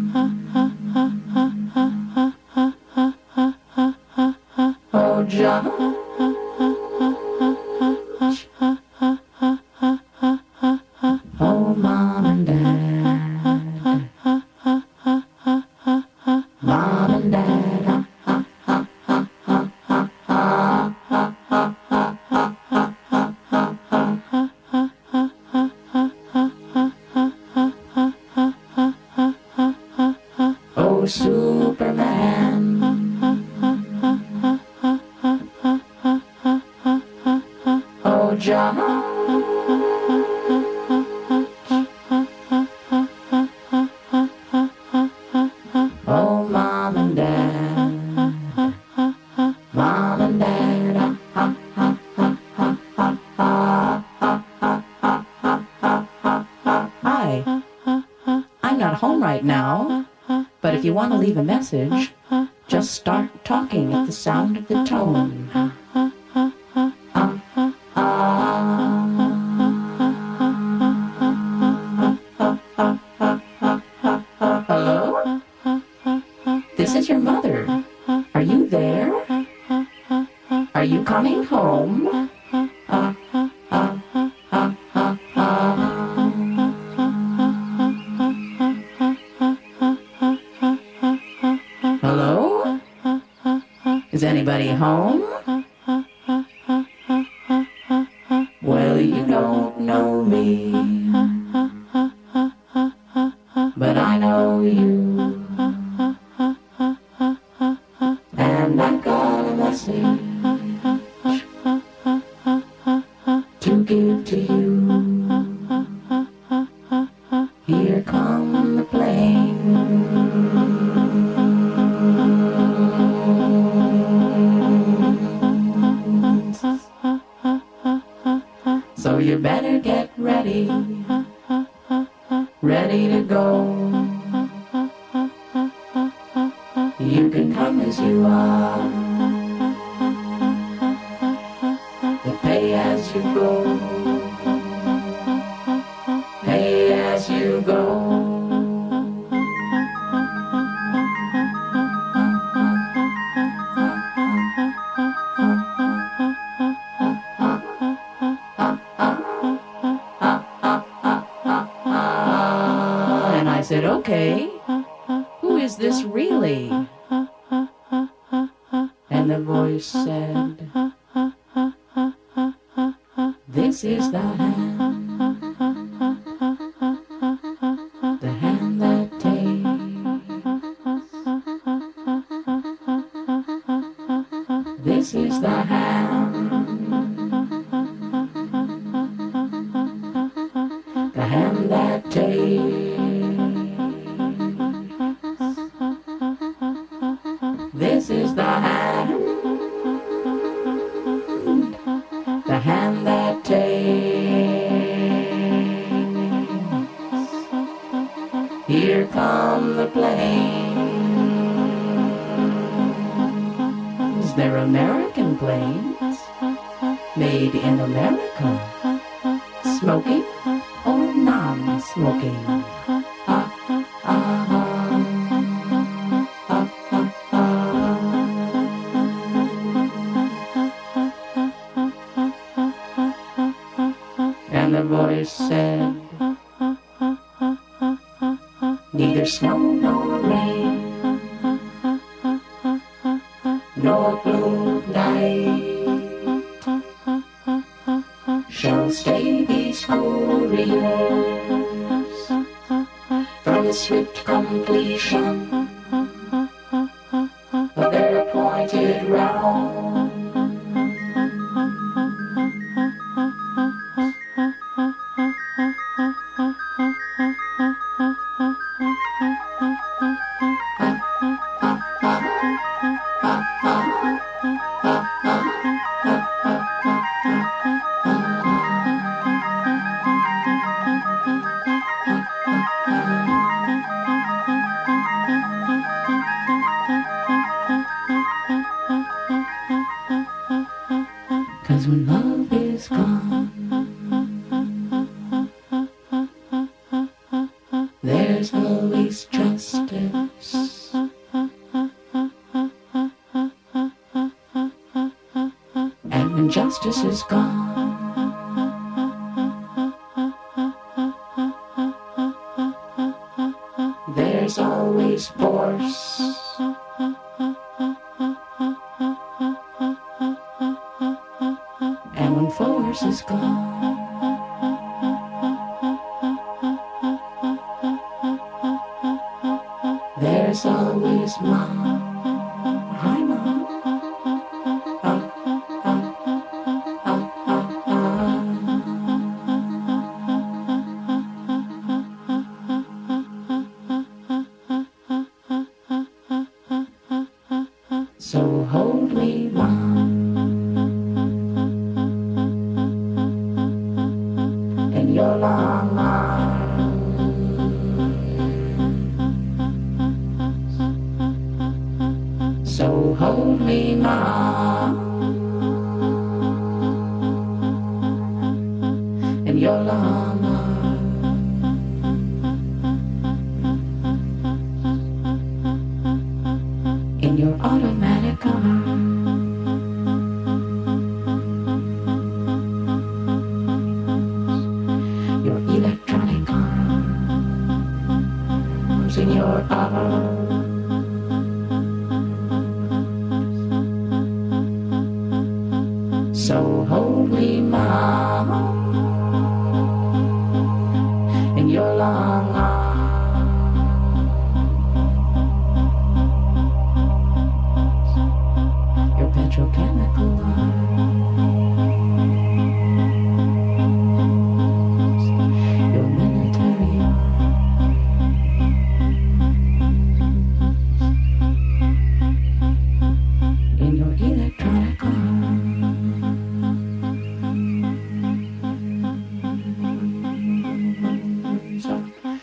Oh, John. Oh, Mom and Dad. Mom and Dad. Oh, Superman. Oh, John. Oh, Mom and Dad. Mom and Dad. Hi. I'm not home right now, but if you want to leave a message, just start talking at the sound of the tone. Hello? This is your mother. Are you there? Are you coming home? Hello? Is anybody home? Well, you don't know me, but I know you. And I got a message to give to you. Here come the planes. So you better get ready, ready to go. You can come as you are, but pay as you go. Pay as you go. And I said, okay, who is this really? And the voice said, this is the hand that hand that takes. This is the hand that takes. Here come the planes. They're American planes, made in America. Smoking or non-smoking? And the voice said, neither snow nor rain, nor blue night shall stay these couriers from the swift completion of their appointed round. Cause when love is gone, there's always justice. And when justice is gone, there's always force. And when force is gone, there's always mom. Hi, mom. So hold me, mom. In your long arms. So hold me, mom. In your long arms. In your automatic arms. Your electronic arms. In your arms. So hold me, mom, in your long arms. Your petrochemical arms. Your military arms. In your electronic arms. So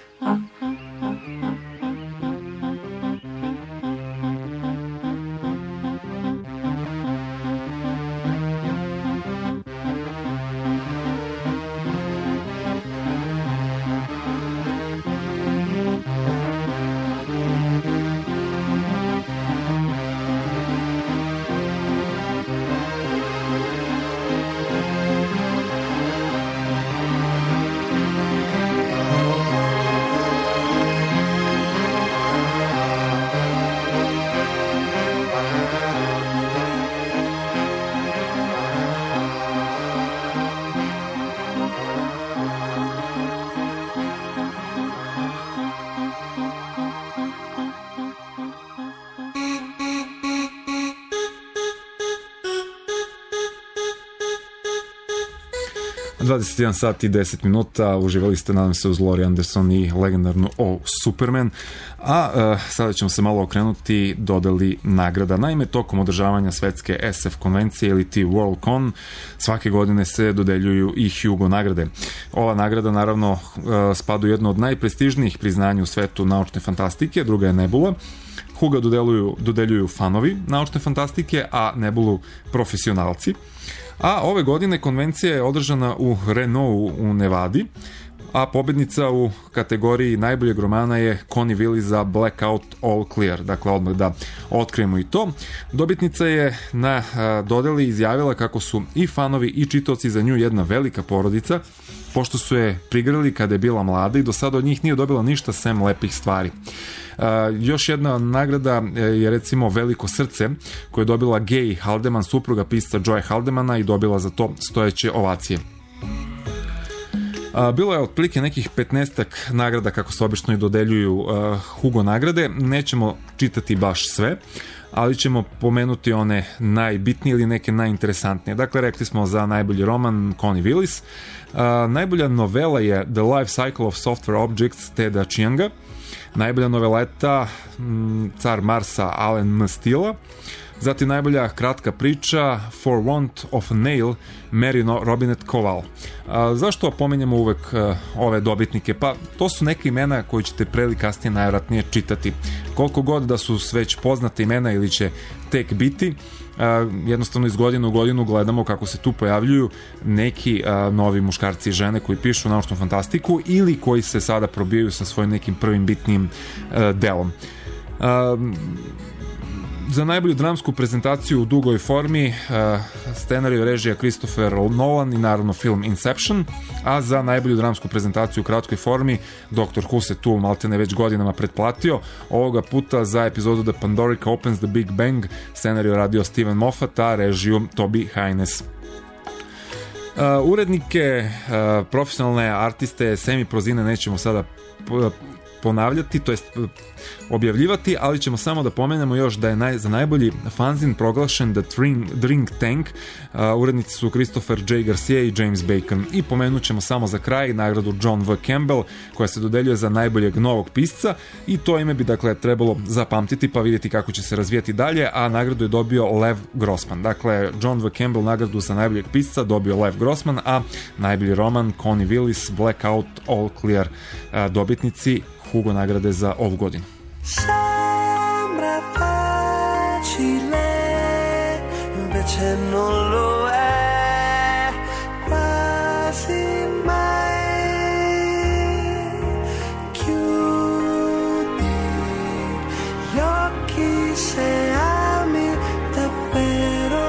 21 sat i 10 minuta, uživali ste, nadam se, uz Laurie Anderson i legendarnu O Superman, a sada ćemo se malo okrenuti dodeli nagrada. Naime, tokom održavanja svetske SF konvencije ili ti WorldCon, svake godine se dodeljuju i Hugo nagrade. Ova nagrada naravno spada u jedno od najprestižnijih priznanja u svetu naučne fantastike, druga je Nebula. Hugo dodeljuju fanovi naučne fantastike, a Nebulu profesionalci. A ove godine konvencija je održana u Reno u Nevadi, a pobednica u kategoriji najboljeg romana je Connie Willis za Blackout All Clear. Dakle, odmah da otkrijemo i to. Dobitnica je na dodeli izjavila kako su i fanovi i čitaoci za nju jedna velika porodica, pošto su je prigrali kada je bila mlada i do sada od njih nije dobila ništa sem lepih stvari. Još jedna nagrada je recimo Veliko srce, koje je dobila Gay Haldeman, supruga pisca Joe Haldemana, i dobila za to stojeće ovacije. Bilo je otprilike nekih 15-ak nagrada, kako se obično i dodeljuju Hugo nagrade. Nećemo čitati baš sve, ali ćemo pomenuti one najbitnije ili neke najinteresantnije. Dakle, rekli smo za najbolji roman Connie Willis. Najbolja novela je The Life Cycle of Software Objects Teda Chianga. Najbolja noveleta Car Marsa Allen M. Steela. Zatim najbolja kratka priča For Want of a Nail Mary Robinette Kowal. Zašto pomenjamo uvek ove dobitnike? Pa to su neke imena koje ćete pre ili kasnije najvratnije čitati. Koliko god da su već poznate imena ili će tek biti, jednostavno iz godine u godinu gledamo kako se tu pojavljuju neki novi muškarci i žene koji pišu naučnu fantastiku ili koji se sada probijaju sa svojim nekim prvim bitnim delom. Za najbolju dramsku prezentaciju u dugoj formi scenariju režija Christopher Nolan i naravno film Inception, a za najbolju dramsku prezentaciju u kratkoj formi Dr. Who se tu maltene već godinama pretplatio. Ovoga puta za epizodu The Pandorica Opens the Big Bang scenariju radio Steven Moffat, a režiju Toby Haynes. Urednike, profesionalne artiste, semi-prozine nećemo sada ponavljati, to jest objavljivati, ali ćemo samo da pomenemo još da je za najbolji fanzin proglašen The Drink Tank. Urednici su Christopher J. Garcia i James Bacon. I pomenut ćemo samo za kraj nagradu John V. Campbell, koja se dodeljuje za najboljeg novog pisca, i to ime bi dakle trebalo zapamtiti pa vidjeti kako će se razvijati dalje, a nagradu je dobio Lev Grossman. Dakle, John V. Campbell nagradu za najboljeg pisca dobio Lev Grossman, a najbolji roman Connie Willis Blackout All Clear, dobitnici Hugo nagrade za ovu godinu. Sembra facile, invece non lo è quasi mai. Chiudi gli occhi se ami davvero.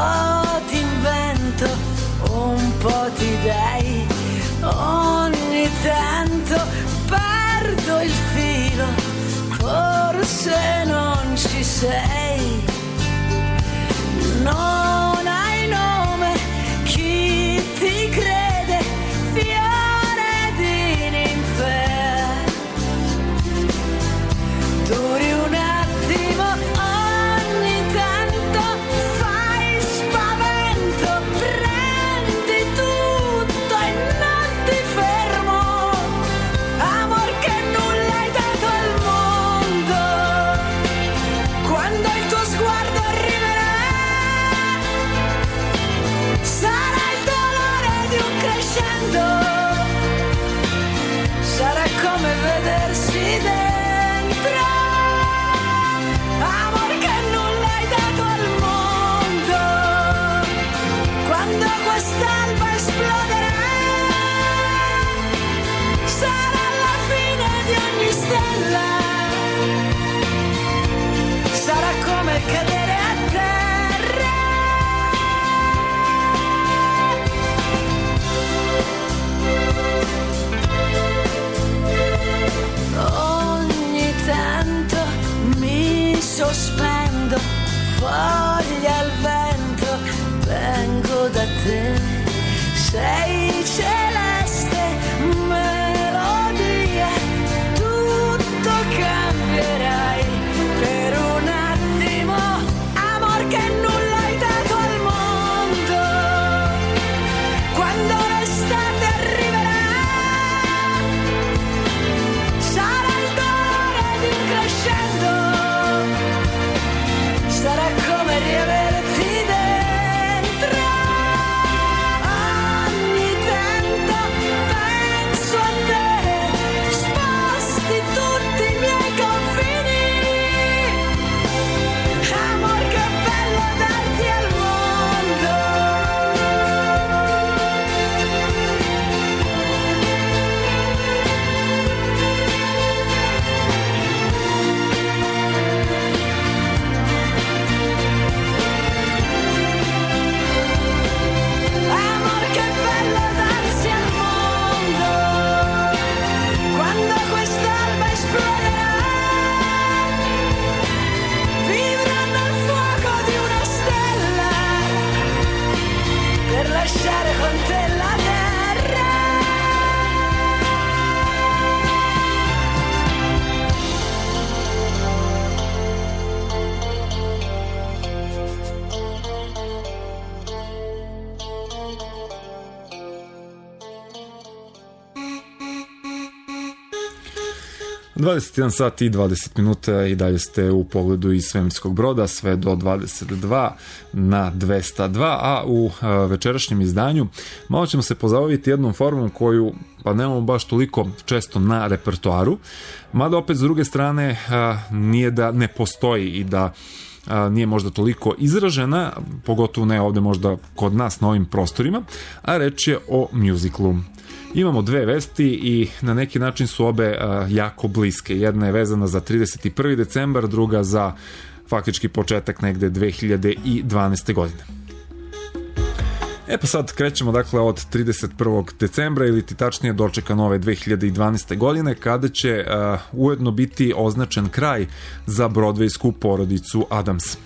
po' ti invento, un po' ti dai, ogni tanto perdo il filo, forse non ci sei, non hai nome, chi ti crede, fiore di ninfea, duri un attimo, ogni tanto fai spavento, prendi tutto e non ti fermo, amor che nulla hai dato al mondo, quando il tuo sguardo arriverà, sarà il dolore di un crescendo, sarà come vedersi dentro, amor che nulla hai dato al mondo, quando quest'alba esploderà, sarà la fine di ogni stella, sarà come cadere a terra. Ogni tanto mi sospendo, foglie al vento, vengo da te, sei celeste melodia, tutto cambierai per un attimo, amor che nulla hai dato al mondo, quando l'estate arriverà, sarà il dolore di un crescendo, sarà come riaverti dentro, ogni tanto penso a te, sposti tutti i miei confini, amor che bello darti al mondo. Amor che bello darsi al mondo, quando quest'alba esploderà, vivrò nel fuoco di una stella, per lasciare con te la terra. U 21 sat i 20 minuta i dalje ste u pogledu iz svemirskog broda sve do 22 na 202, a u večerašnjem izdanju malo ćemo se pozabaviti jednom formom koju pa nemamo baš toliko često na repertoaru, mada opet s druge strane nije da ne postoji i da nije možda toliko izražena, pogotovo ne ovde možda kod nas na ovim prostorima, a reč je o mjuziklu. Imamo dve vesti i na neki način su obe jako bliske. Jedna je vezana za 31. decembar, druga za faktički početak negde 2012. godine. E pa sad krećemo dakle od 31. decembra ili ti tačnije dočeka nove 2012. godine kada će ujedno biti označen kraj za brodvejsku porodicu Adams.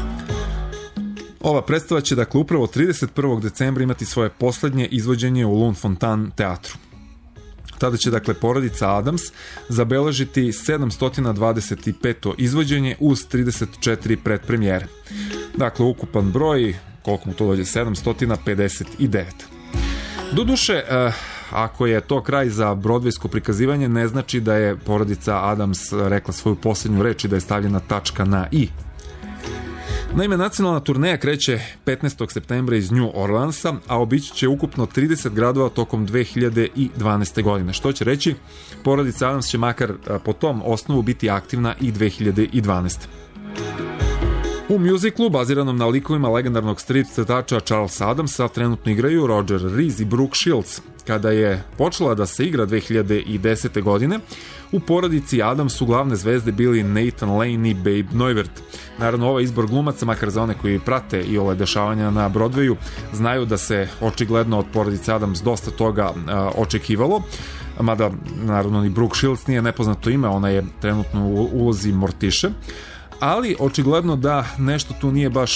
Ova predstava će dakle upravo 31. decembra imati svoje poslednje izvođenje u Lune Fontaine teatru. Tada će dakle porodica Adams zabeležiti 725. izvođenje uz 34 predpremijere. Dakle, ukupan broj, koliko mu to dođe, 759. Doduše, ako je to kraj za brodvejsko prikazivanje, ne znači da je porodica Adams rekla svoju posljednju reč i da je stavljena tačka na i. Naime, nacionalna turneja kreće 15. septembra iz New Orleansa, a obići će ukupno 30 gradova tokom 2012. godine, što će reći porodica Adams će makar po tom osnovu biti aktivna i 2012. U mjuziklu, baziranom na likovima legendarnog strip crtača Charlesa Adamsa, trenutno igraju Roger Rees i Brooke Shields. kada je počela da se igra 2010. godine, u porodici Adams su glavne zvezde bili Nathan Lane i Babe Neuwirth. Naravno, ovaj izbor glumaca, makar za one koji prate i ove dešavanja na Broadwayu, znaju da se očigledno od porodice Adams dosta toga očekivalo, mada naravno ni Brooke Shields nije nepoznato ime, ona je trenutno u ulozi Mortiše, ali očigledno da nešto tu nije baš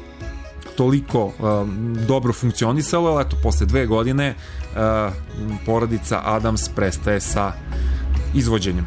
toliko dobro funkcionisalo, ali eto, posle 2 godine porodica Adams prestaje sa izvođenjem.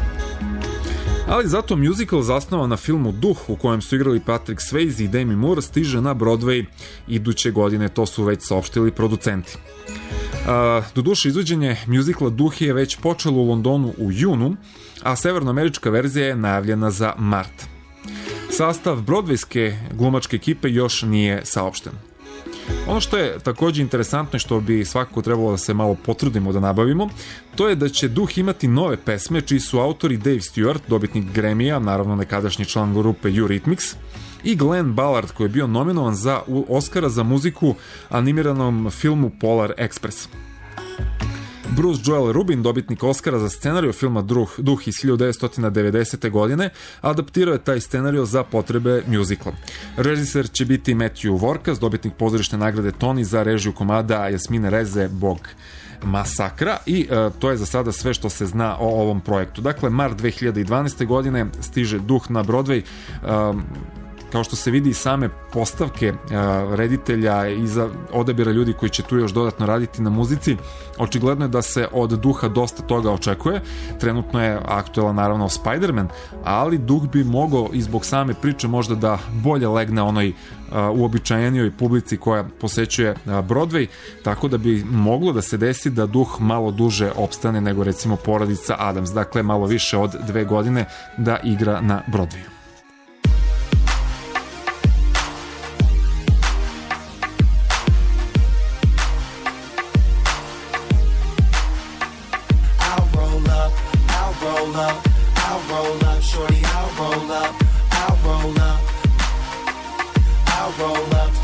Ali zato musical zasnovan na filmu Duh, u kojem su igrali Patrick Swayze i Demi Moore, stiže na Broadway iduće godine, to su već saopštili producenti. Doduše, izvođenje muzikla Duh je već počelo u Londonu u junu, a severnoamerička verzija je najavljena za mart. Sastav broadwayske glumačke ekipe još nije saopšten. Ono što je takođe interesantno i što bi svakako trebalo da se malo potrudimo da nabavimo, to je da će Duh imati nove pesme čiji su autori Dave Stewart, dobitnik Grammy-a, naravno nekadašnji član grupe Eurythmics, i Glenn Ballard, koji je bio nominovan za Oscara za muziku animiranom filmu Polar Express. Bruce Joel Rubin, dobitnik Oscara za scenariju filma Duh iz 1990. godine, adaptirao je taj scenariju za potrebe muzikla. Režiser će biti Matthew Vorkas, dobitnik pozorišne nagrade Tony za režiju komada Jasmine Reze Bog Masakra, i to je za sada sve što se zna o ovom projektu. Dakle, mart 2012. godine stiže Duh na Broadway. Kao što se vidi i same postavke reditelja i za odabira ljudi koji će tu još dodatno raditi na muzici, očigledno je da se od Duha dosta toga očekuje. Trenutno je aktuelan naravno Spider-Man, ali Duh bi mogao i zbog same priče možda da bolje legne onoj uobičajenijoj publici koja posećuje Broadway, tako da bi moglo da se desi da Duh malo duže opstane nego recimo porodica Adams, dakle malo više od 2 godine da igra na Broadwayu. I'll roll up, shorty, I'll roll up, I'll roll up, I'll roll up.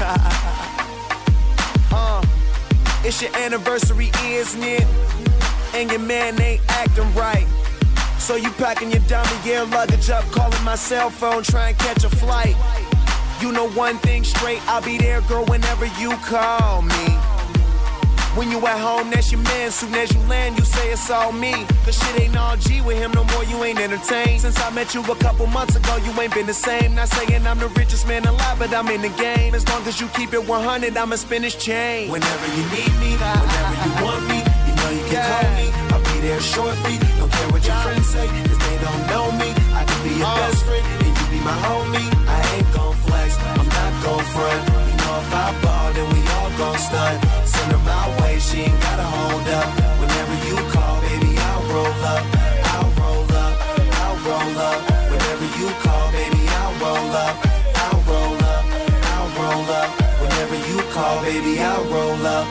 It's your anniversary, isn't it? And your man ain't acting right. So you packing your dummy gear luggage up, calling my cell phone, trying to catch a flight. You know one thing straight, I'll be there, girl, whenever you call me. When you at home, that's your man. Soon as you land, you say it's all me. Cause shit ain't all G with him no more, you ain't entertained. Since I met you a couple months ago, you ain't been the same. Not saying I'm the richest man alive, but I'm in the game. As long as you keep it 100, I'ma spin this chain. Whenever you need me, whenever you want me, you know you can call me. I'll be there shortly, don't care what your friends say, cause they don't know me. I can be your best friend, and you be my homie. I ain't gon' flex, I'm not gon' front. You know if I ball, then we all gon' stunt. Send her my way, she ain't gotta hold up. Whenever you call, baby, I'll roll up. I'll roll up, I'll roll up. Whenever you call, baby, I'll roll up. I'll roll up, I'll roll up. Whenever you call, baby, I'll roll up.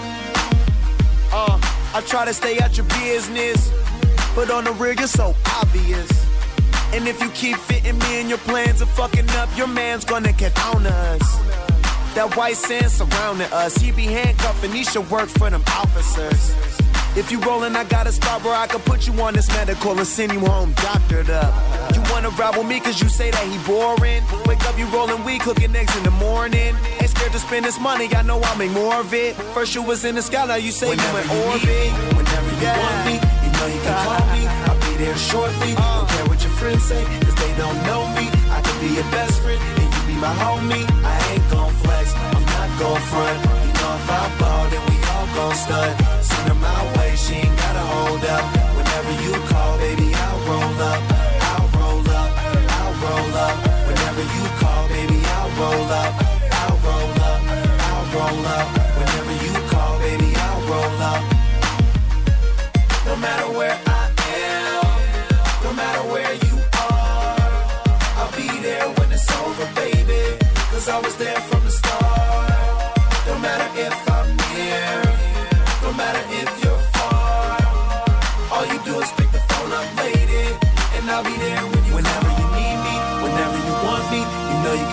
I try to stay out your business, but on the real, you're so obvious. And if you keep fitting me in your plans of fucking up, your man's gonna catch on to us. That white sand surrounding us, he be handcuffing, he should work for them officers. If you rollin', I got a spot where I can put you on this medical and send you home doctored up. You wanna ride with me cause you say that he boring. Wake up, you rollin' weed, cooking eggs in the morning. Ain't scared to spend this money, I know I'll make more of it. First you was in the sky, now you say whenever you in orbit. Whenever you want me, you know you can call me. I'll be there shortly, don't care what your friends say, cause they don't know me. I can be your best friend, and you be my homie. I ain't gon' flex, I'm not gon' front. You know if I ball, then we all gon' stunt. Send her my way, she ain't gotta hold up. Whenever you call, baby, I'll roll up. I'll roll up, I'll roll up. Whenever you call, baby, I'll roll up. I'll roll up, I'll roll up. Whenever you call, baby, I'll roll up. No matter where I am, no matter where you are, I'll be there when it's over, baby. Cause I was there from the start. No matter if I'm near, no matter if you're far, all you do is pick the phone up, lady, and I'll be there when you whenever you need me, whenever you want me, you know you can call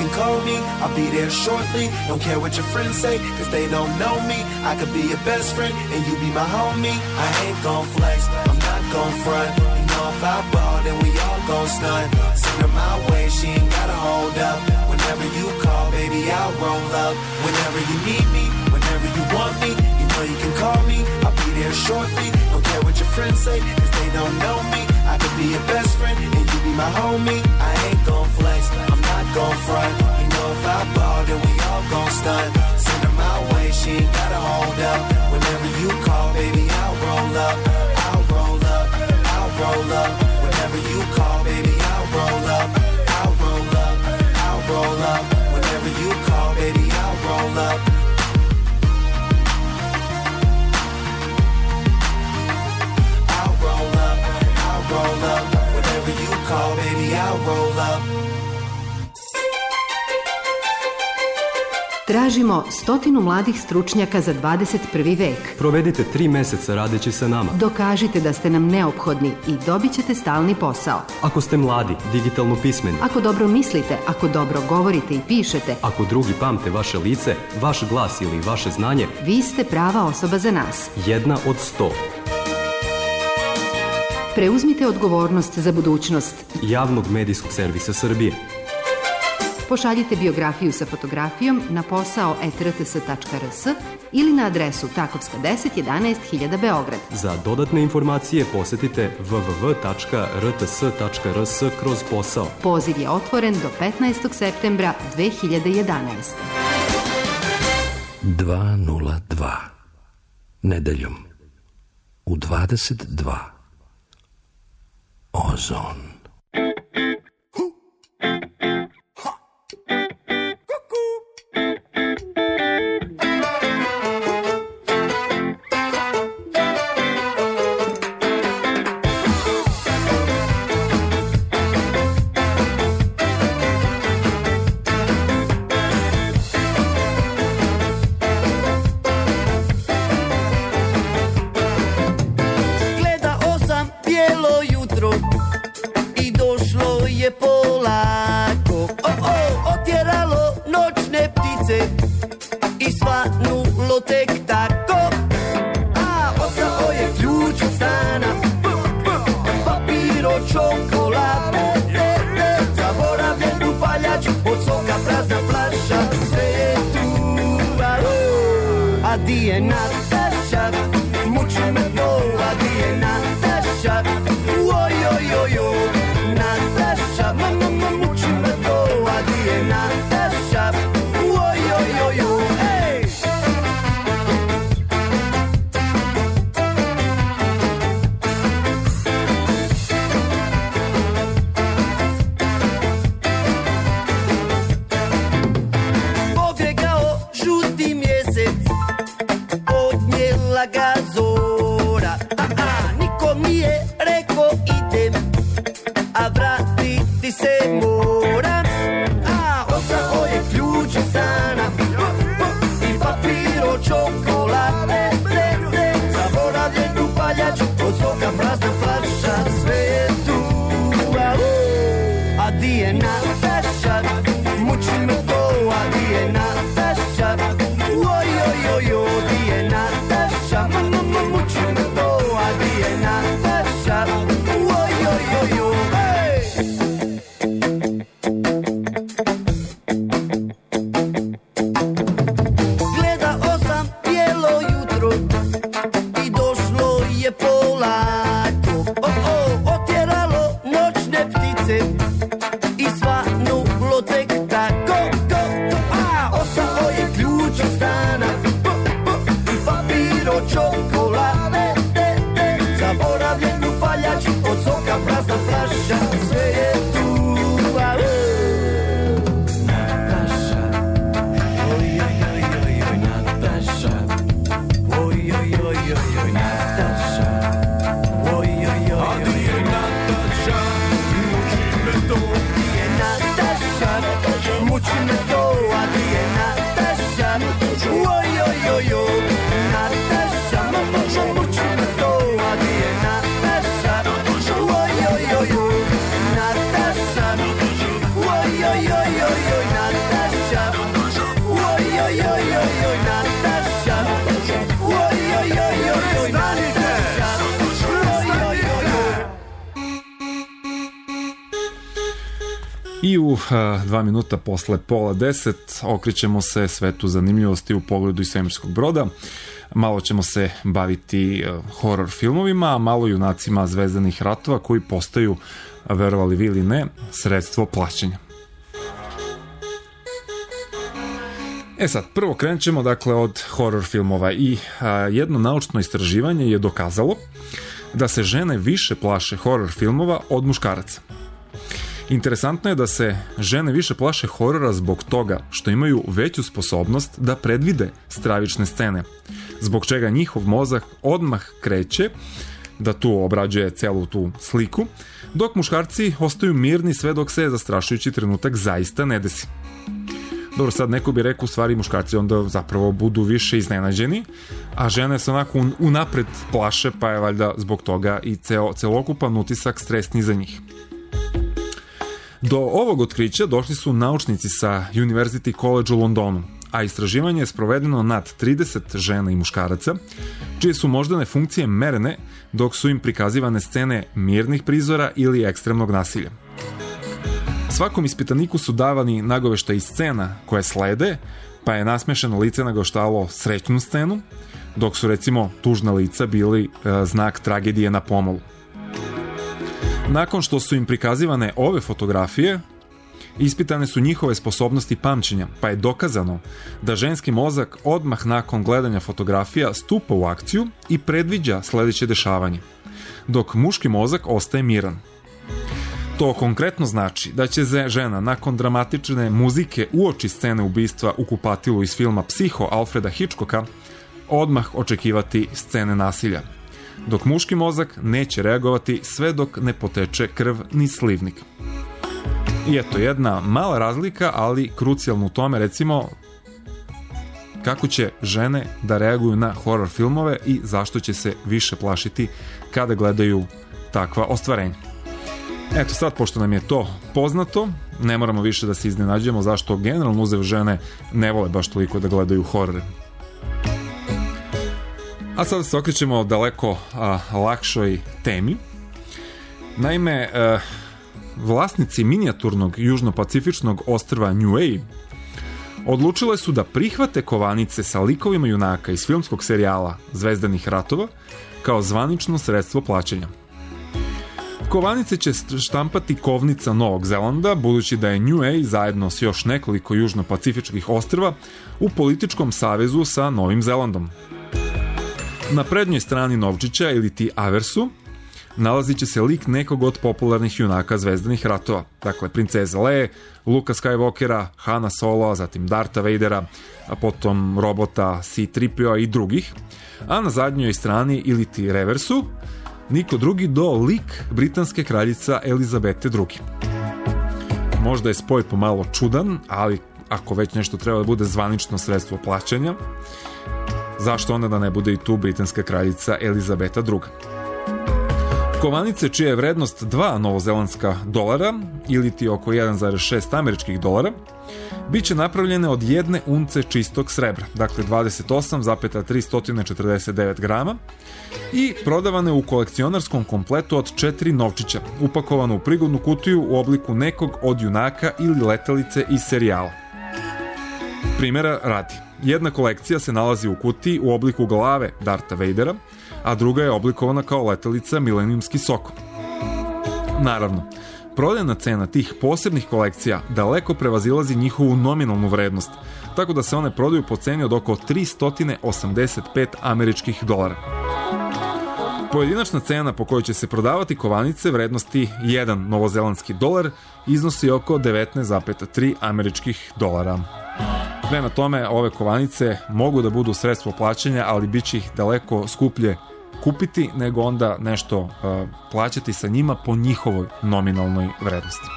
me, I'll be there shortly. Don't care what your friends say, cause they don't know me. I could be your best friend, and you be my homie. I ain't gon' flex, I'm not gon' front. You know if I ball, then we all gon' stunt. Send her my way, she ain't gotta hold up. Whenever you call, baby, I'll roll up. Whenever you need me, whenever you want me, you know you can call me, I'll be there shortly. Don't care what your friends say, cause they don't know me. I could be your best friend, and you be my homie. I ain't gon' flex, I'm not gon' front. You know if I ball, then we all gon' stunt. Send her my way, she ain't gotta hold up. Whenever you call, baby, I'll roll up. I'll roll up, I'll roll up. Whenever you call, baby, I'll roll up. I'll roll up, I'll roll up. Whenever you call, baby, I'll roll up. I'll roll up, I'll roll up. Whenever you call, baby, I'll roll up. Tražimo 100 mladih stručnjaka za 21. vek. Provedite 3 meseca radeći sa nama. Dokažite da ste nam neophodni i dobit ćete stalni posao. Ako ste mladi, digitalno pismeni. Ako dobro mislite, ako dobro govorite i pišete. Ako drugi pamte vaše lice, vaš glas ili vaše znanje. Vi ste prava osoba za nas. 1 od 100. Preuzmite odgovornost za budućnost Javnog medijskog servisa Srbije. Pošaljite biografiju sa fotografijom na posao@rts.rs ili na adresu Takovska 10 11 000 Beograd. Za dodatne informacije posetite www.rts.rs/posao. Poziv je otvoren do 15. septembra 2011. 202. Nedeljom u 22. Ozon. I u 2 minuta posle pola 10 okrećemo se svetu zanimljivosti u pogledu iz svemirskog broda. Malo ćemo se baviti horor filmovima, a malo junacima zvezdanih ratova koji postaju, verovali vi ili ne, sredstvo plaćanja. Sad, prvo krenut ćemo dakle od horor filmova i jedno naučno istraživanje je dokazalo da se žene više plaše horor filmova od muškaraca. Interesantno je da se žene više plaše horora zbog toga što imaju veću sposobnost da predvide stravične scene, zbog čega njihov mozak odmah kreće da tu obrađuje celu tu sliku, dok muškarci ostaju mirni sve dok se zastrašujući trenutak zaista ne desi. Dobro, sad neko bi rekao, u stvari muškarci onda zapravo budu više iznenađeni, a žene se onako unapred plaše, pa je valjda zbog toga i celokupan utisak stresni za njih. Do ovog otkrića došli su naučnici sa University College u Londonu, a istraživanje je sprovedeno nad 30 žena i muškaraca, čije su moždane funkcije merene dok su im prikazivane scene mirnih prizora ili ekstremnog nasilja. Svakom ispitaniku su davani nagoveštaji scena koje slede, pa je nasmešeno lice nagoveštavalo srećnu scenu, dok su recimo tužna lica bili znak tragedije na pomolu. Nakon što su im prikazivane ove fotografije, ispitane su njihove sposobnosti pamćenja, pa je dokazano da ženski mozak odmah nakon gledanja fotografija stupa u akciju i predviđa sledeće dešavanje, dok muški mozak ostaje miran. To konkretno znači da će žena nakon dramatične muzike uoči scene ubistva u kupatilu iz filma Psiho Alfreda Hitchcocka odmah očekivati scene nasilja, dok muški mozak neće reagovati sve dok ne poteče krv ni slivnik. I eto, jedna mala razlika, ali krucijalno u tome, recimo, kako će žene da reaguju na horor filmove i zašto će se više plašiti kada gledaju takva ostvarenja. Eto, sad, pošto nam je to poznato, ne moramo više da se iznenađujemo zašto generalno uzev žene ne vole baš toliko da gledaju horore. A sada se okrećemo daleko lakšoj temi. Naime, vlasnici minijaturnog južnopacifičnog ostrva Niue odlučile su da prihvate kovanice sa likovima junaka iz filmskog serijala Zvezdanih ratova kao zvanično sredstvo plaćanja. Kovanice će štampati kovnica Novog Zelanda, budući da je Niue zajedno s još nekoliko južnopacifičkih ostrva u političkom savezu sa Novim Zelandom. Na prednjoj strani novčića ili ti aversu nalazit će se lik nekog od popularnih junaka Zvezdanih ratova, dakle princeze Leje, Luka Skywalkera, Hana Soloa, zatim Dartha Vadera, a potom robota C-3PO i drugih, a na zadnjoj strani ili ti reversu niko drugi do lik britanske kraljica Elizabete II. Možda je spoj pomalo čudan, ali ako već nešto treba da bude zvanično sredstvo plaćanja, zašto onda da ne bude i tu britanska kraljica Elizabeta II. Kovanice čija je vrednost 2 novozelandska dolara ili ti oko 1,6 američkih dolara bit će napravljene od 1 unce čistog srebra, dakle 28,349 grama, i prodavane u kolekcionarskom kompletu od 4 novčića, upakovano u prigodnu kutiju u obliku nekog od junaka ili letelice iz serijala. Primjera radi, jedna kolekcija se nalazi u kutiji u obliku glave Dartha Vadera, a druga je oblikovana kao letelica Milenijumski soko. Naravno, prodajna cena tih posebnih kolekcija daleko prevazilazi njihovu nominalnu vrednost, tako da se one prodaju po ceni od oko 385 američkih dolara. Pojedinačna cena po kojoj će se prodavati kovanice vrednosti 1 novozelandski dolar iznosi oko 19,3 američkih dolara. Prema tome, ove kovanice mogu da budu sredstvo plaćanja, ali bit će ih daleko skuplje kupiti nego onda nešto plaćati sa njima po njihovoj nominalnoj vrednosti.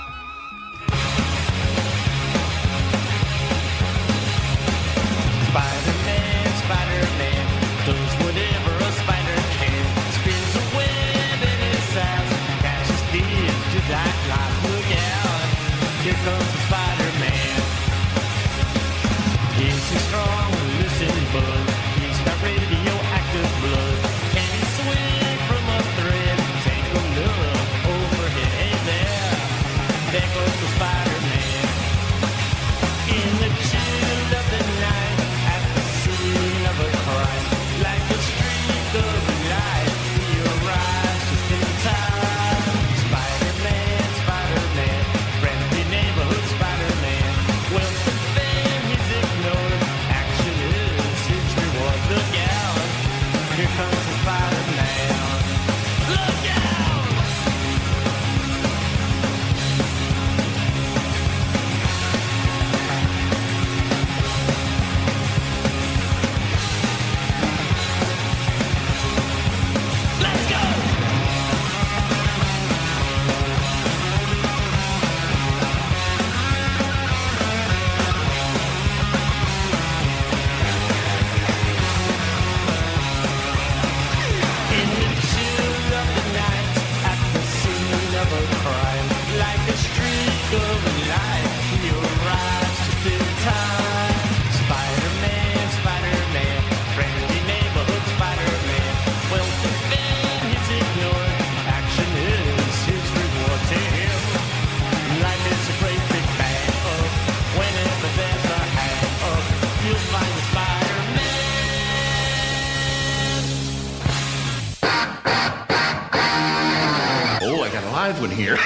live one here.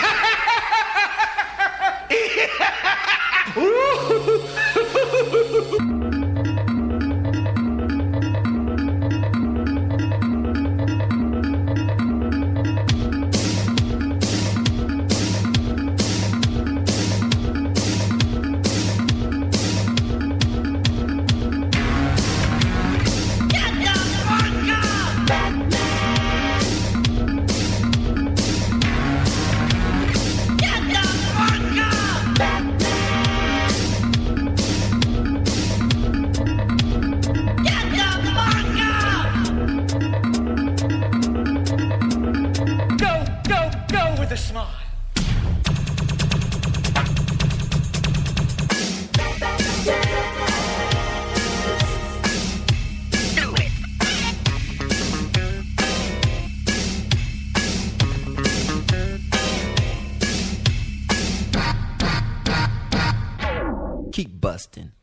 Keep busting.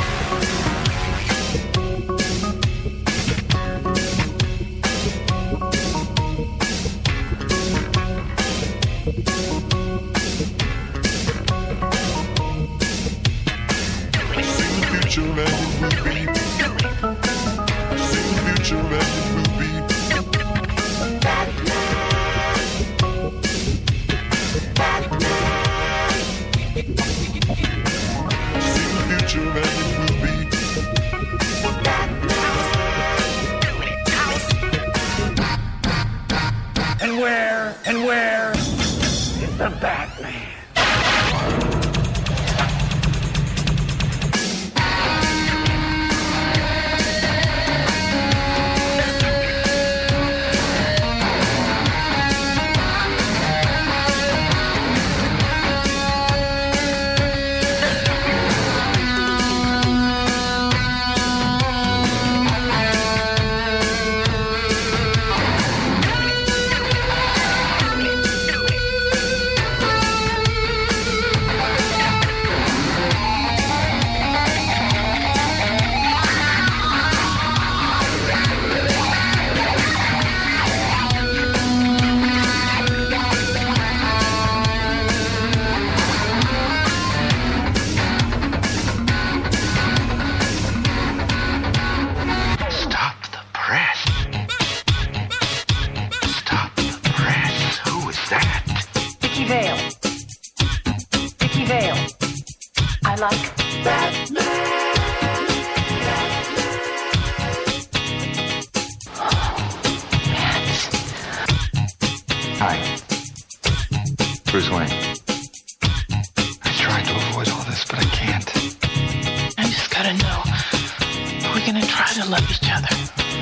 And where is the Batman? Vicky Vale. I like Batman. Hi. Bruce Wayne. I tried to avoid all this, but I can't. I just gotta know. Are we gonna try to love each other?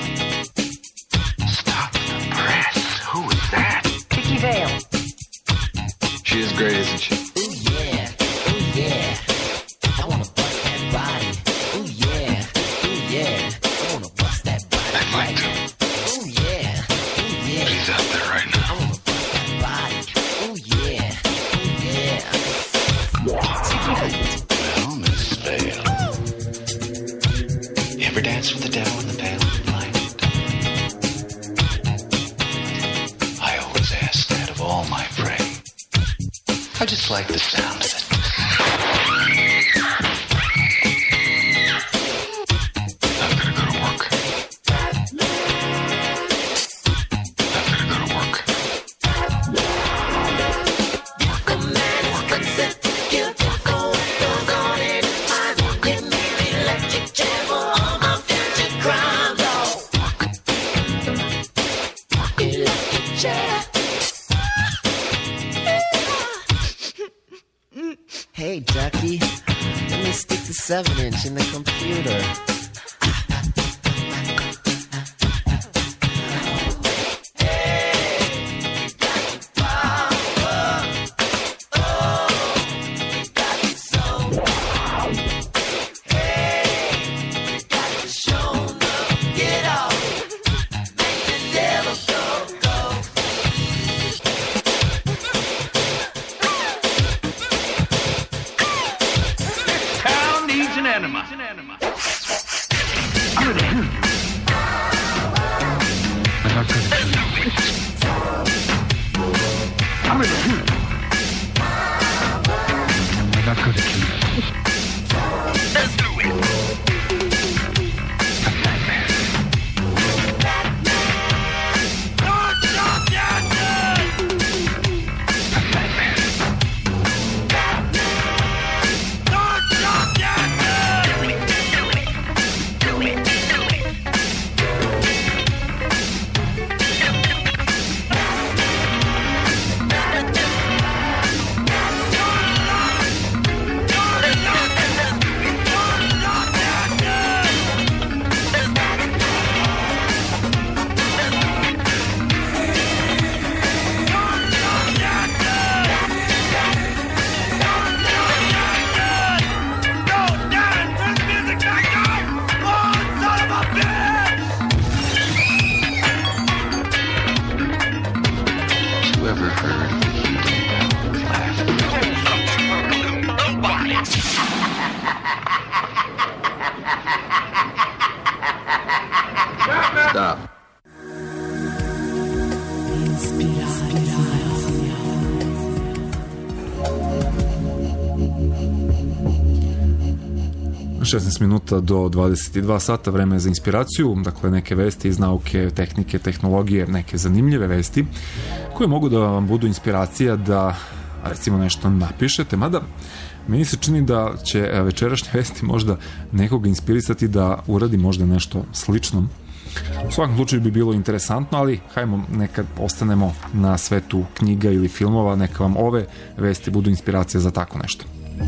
Stop the press. Who is that? Vicky Vale. She is great, isn't she? Ooh yeah, ooh yeah. I wanna bust that body. Ooh yeah, ooh yeah. I wanna bust that body. I'd like to. Ooh yeah, ooh yeah. She's out there right now. I wanna bust that body. Ooh yeah, ooh yeah. Well, Miss Vale. You ever dance with the devil in the pale moonlight? I always ask that of all my prey. I just like the sound of it. I've got to go to work. I've got to go to work. Hey, Ducky, let me stick the 7-inch in the computer. ever heard the heat laugh? Stop. Inspiracija. 16 minuta do 22 sata, vreme je za inspiraciju, dakle neke vesti iz nauke, tehnike, tehnologije, neke zanimljive vesti koje mogu da vam budu inspiracija da recimo nešto napišete, mada meni se čini da će večerašnje vesti možda nekoga inspirisati da uradi možda nešto slično. U svakom slučaju bi bilo interesantno, ali hajmo nekad ostanemo na svetu knjiga ili filmova, neka vam ove vesti budu inspiracija za tako nešto.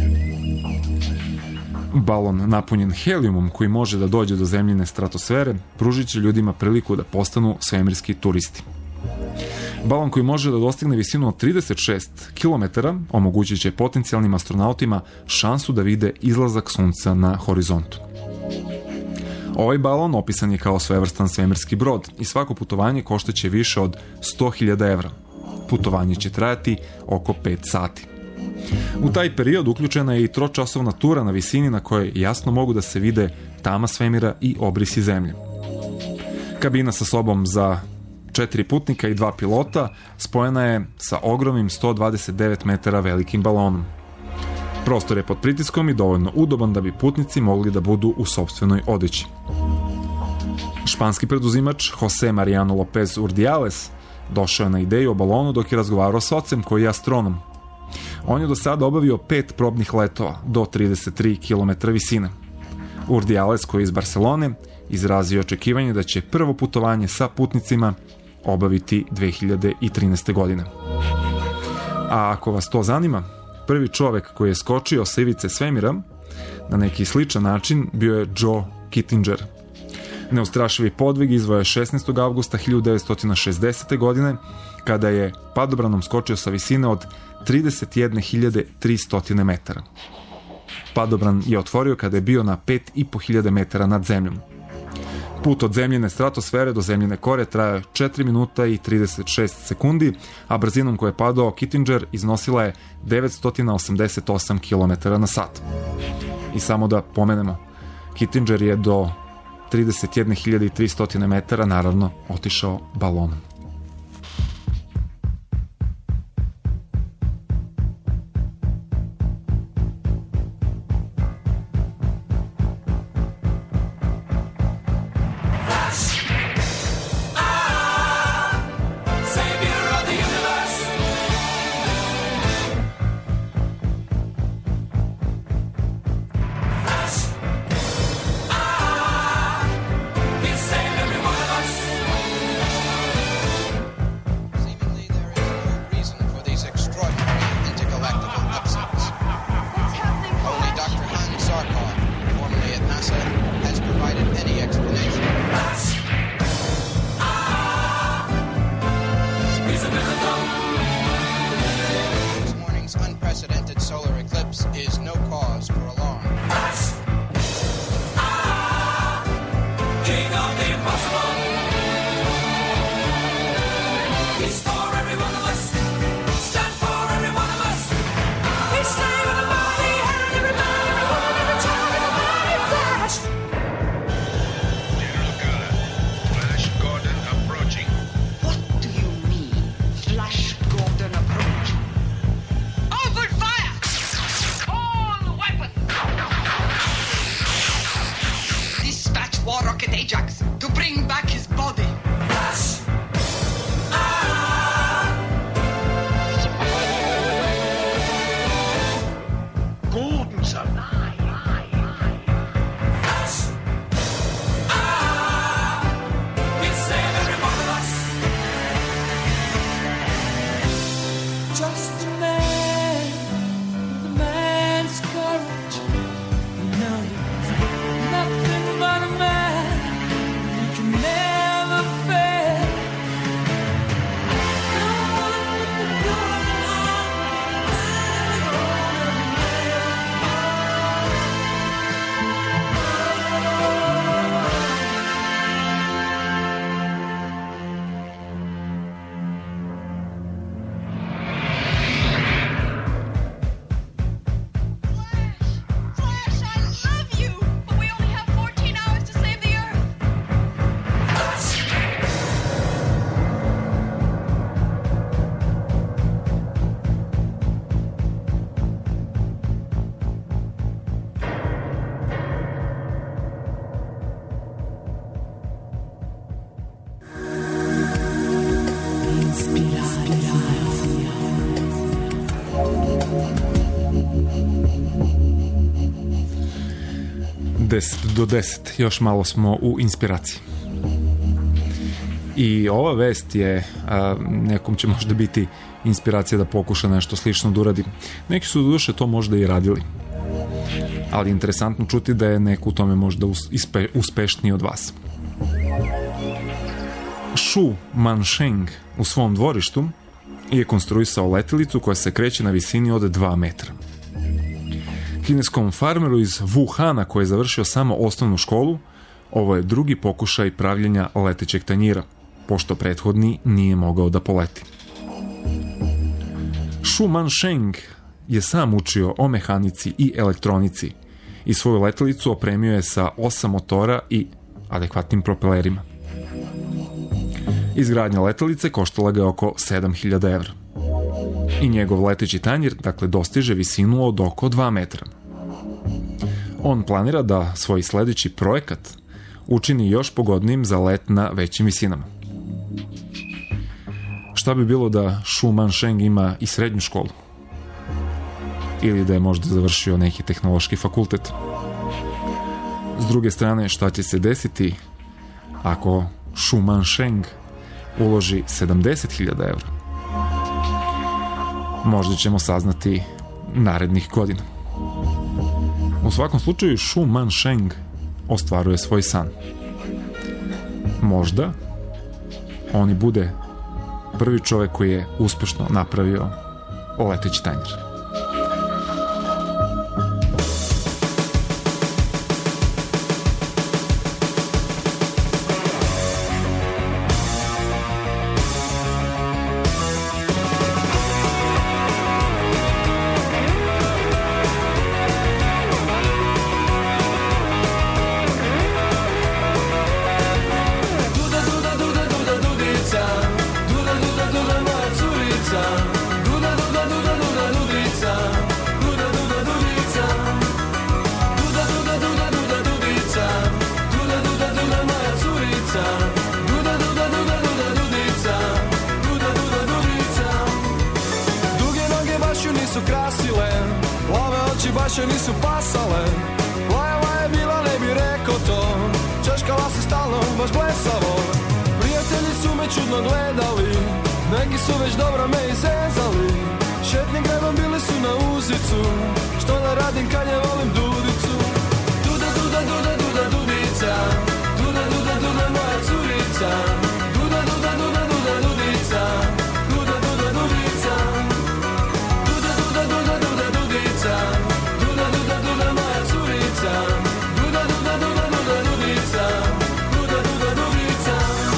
Balon napunjen helijumom koji može da dođe do zemljine stratosfere pružit će ljudima priliku da postanu svemirski turisti. Balon koji može da dostigne visinu od 36 km omogućit će potencijalnim astronautima šansu da vide izlazak sunca na horizontu. Ovaj balon opisan je kao svevrstan svemirski brod i svako putovanje koštaće više od 100.000 evra. Putovanje će trajati oko 5 sati. U taj period uključena je i tročasovna tura na visini na kojoj jasno mogu da se vide tama svemira i obrisi zemlje. Kabina sa sobom za 4 putnika i 2 pilota spojena je sa ogromnim 129 metara velikim balonom. Prostor je pod pritiskom i dovoljno udoban da bi putnici mogli da budu u sopstvenoj odeći. Španski preduzimač Jose Mariano Lopez Urdiales došao je na ideju o balonu dok je razgovarao s ocem koji je astronom. On je do sada obavio 5 probnih letova do 33 km visine. Urdiales, koji je iz Barcelone, izrazio očekivanje da će prvo putovanje sa putnicima obaviti 2013. godine. A ako vas to zanima, prvi čovek koji je skočio sa ivice svemira na neki sličan način bio je Joe Kittinger. Neustrašivi podvig izveo je 16. avgusta 1960. godine kada je padobranom skočio sa visine od 31.300 metara. Padobran je otvorio kada je bio na 5.500 metara nad zemljom. Put od zemljine stratosfere do zemljine kore trajao 4 minuta i 36 sekundi, a brzinom koje je padao Kittinger iznosila je 988 km na sat. I samo da pomenemo, Kittinger je do 31.300 metara naravno otišao balonom. 10 do 10, još malo smo u inspiraciji. I ova vest je, nekom će možda biti inspiracija da pokuša nešto slično da uradi. Neki su do duše to možda i radili. Ali interesantno čuti da je neko u tome možda uspešniji od vas. Shu Mansheng u svom dvorištu je konstruisao letelicu koja se kreće na visini od 2 metra. Kineskom farmeru iz Wuhana koji je završio samo osnovnu školu, ovo je drugi pokušaj pravljenja letećeg tanjira, pošto prethodni nije mogao da poleti. Shu Mansheng je sam učio o mehanici i elektronici i svoju letelicu opremio je sa 8 motora i adekvatnim propelerima. Izgradnja letelice koštala ga je oko 7.000 evra. I njegov leteći tanjir, dakle, dostiže visinu od oko 2 metra. On planira da svoj sledeći projekat učini još pogodnijim za let na većim visinama. Šta bi bilo da Shu Mansheng ima i srednju školu? Ili da je možda završio neki tehnološki fakultet? S druge strane, šta će se desiti ako Shu Mansheng uloži 70.000 evra? Možda ćemo saznati narednih godina. U svakom slučaju, Shu Mansheng ostvaruje svoj san. Možda on i bude prvi čovjek koji je uspešno napravio leteći tanjir. Baš nisu pasale, plava je bila, ne bi rekao to, češkala se stalno, baš blesavo. Prijatelji su me čudno gledali, neki su već dobro me izezali. Šetnim gradom bili su na uzicu, što da radim kad je volim dudicu. Duda, duda, duda, duda, dudica, duda, duda, duda, moja curica. Duda, duda, duda, duda, dudica, duda, duda, dudica. Duda, duda, duda, duda, dudica. Duda, duda, duda, moja curica. Duda, duda, duda, duda, dudica. Duda, duda, dudica.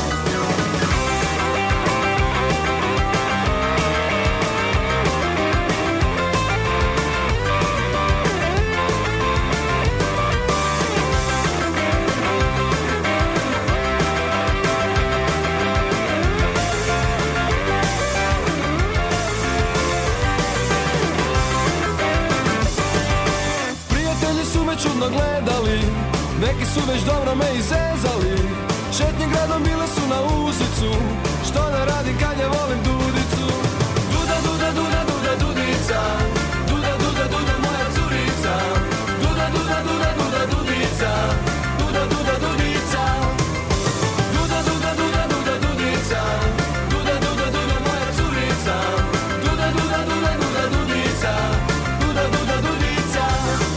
'Prijatelji su me čudno gledali, neki su već dobro me izezali. Šetnim gradom bile su na uzicu, što da radim kad ja volim dudicu. Duda, duda, duda, duda, dudica. Duda, duda, duda, moja curica. Duda, duda, duda, duda, dudica. Duda, duda, dudica. Duda, duda, duda, duda, dudica. Duda, duda, duda, moja curica. Duda, duda, duda, duda, dudica. Duda, duda, dudica.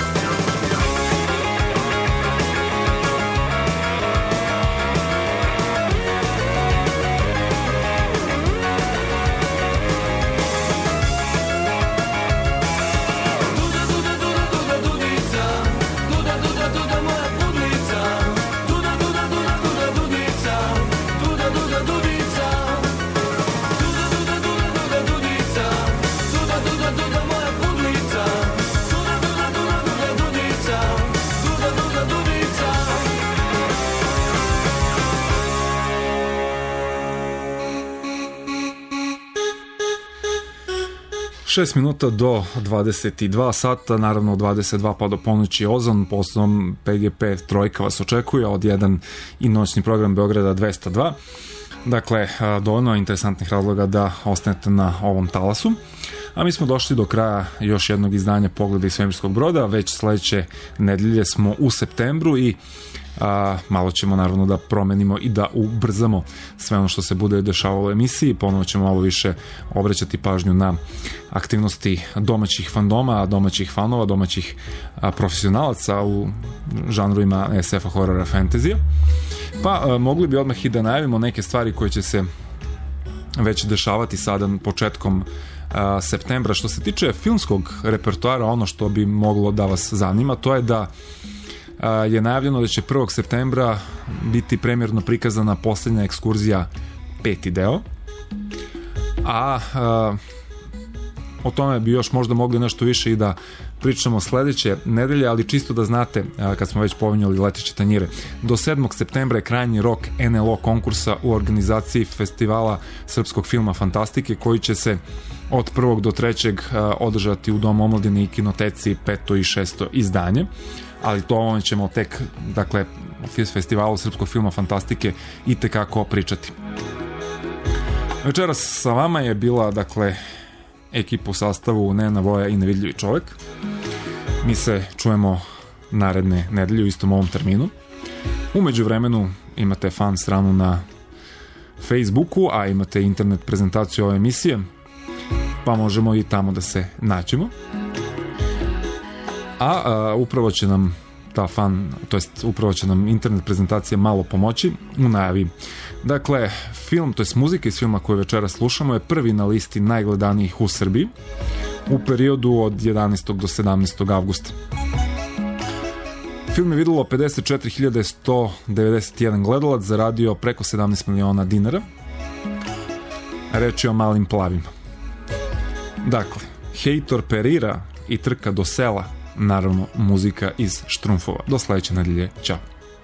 Šest minuta do 22 sata, naravno od 22 pa do ponoći Ozon, poslom PGP trojka vas očekuje, od 1 i noćni program Beograda 202. Dakle, dovoljno interesantnih razloga da ostanete na ovom talasu. A mi smo došli do kraja još jednog izdanja Pogleda iz svemirskog broda. Već sledeće nedelje smo u septembru i malo ćemo naravno da promenimo i da ubrzamo sve ono što se bude dešavalo u emisiji. Ponovo ćemo malo više obraćati pažnju na aktivnosti domaćih fandoma, domaćih fanova, domaćih profesionalaca u žanrovima SF-a, horora, fantazija. Pa mogli bi odmah i da najavimo neke stvari koje će se već dešavati sada početkom septembra. Što se tiče filmskog repertoara, ono što bi moglo da vas zanima, to je da je najavljeno da će 1. septembra biti premjerno prikazana posljednja ekskurzija 5. deo, a o tome bi još možda mogli nešto više i da pričamo sledeće nedelje, ali čisto da znate, kad smo već pominjali Leteće tanjire, do 7. septembra je krajnji rok NLO konkursa u organizaciji festivala srpskog filma Fantastike, koji će se od 1. do 3. održati u Domu omladine i kinoteci 5. i 6. izdanje, ali to ovom ćemo tek, dakle, festivalu srpskog filma Fantastike i tekako pričati. Večeras sa vama je bila, dakle, ekipa u sastavu Nena, Voja i Nevidljivi čovek. Mi se čujemo naredne nedelje u istom ovom terminu. U međuvremenu imate fan stranu na Facebooku, a imate internet prezentaciju ove emisije, pa možemo i tamo da se nađemo. A upravo će nam ta upravo će nam internet prezentacija malo pomoći u najavi. Dakle, film, to jest muzika iz filma koju večera slušamo, je prvi na listi najgledanijih u Srbiji u periodu od 11. do 17. avgusta. Film je videlo 54.191 gledalac, zaradio preko 17 miliona dinara. Reč je o Malim plavima. Dakle, Hejtor perira i trka do sela, naravno muzika iz Štrumfova. Do sledeće nedelje, ćao.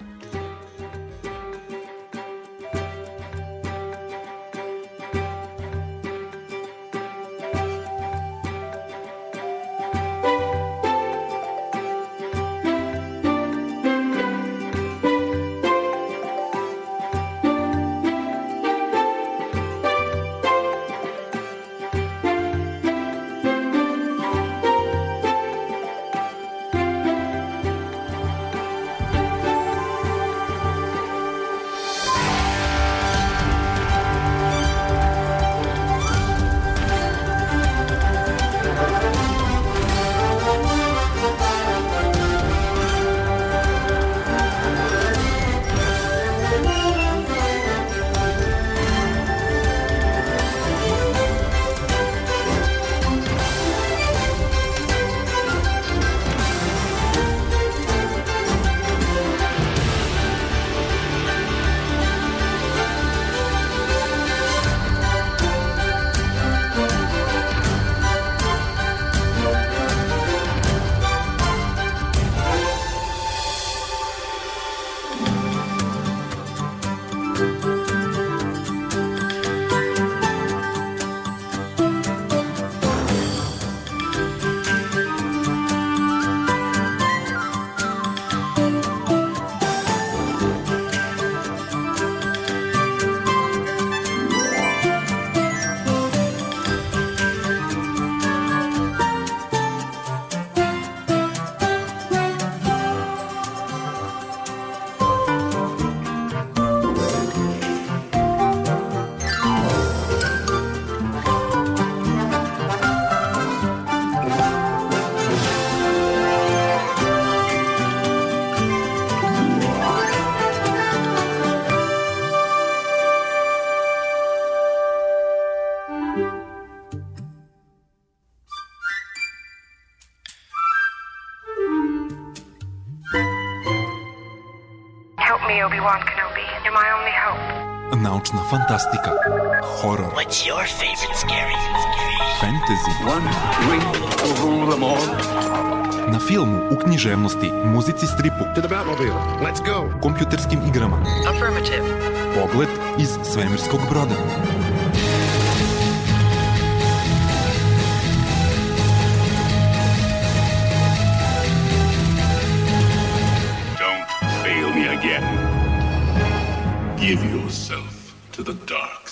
Obi-Wan Kenobi. You're my only hope. Naučna fantastika, horor, What's your favorite scary fantasy, One ring will rule them all. na filmu, u književnosti, muzici, stripu, To the Batmobile. Let's go. kompjuterskim igrama. Affirmative. Pogled iz svemirskog broda. Don't fail me again. Give yourself to the dark.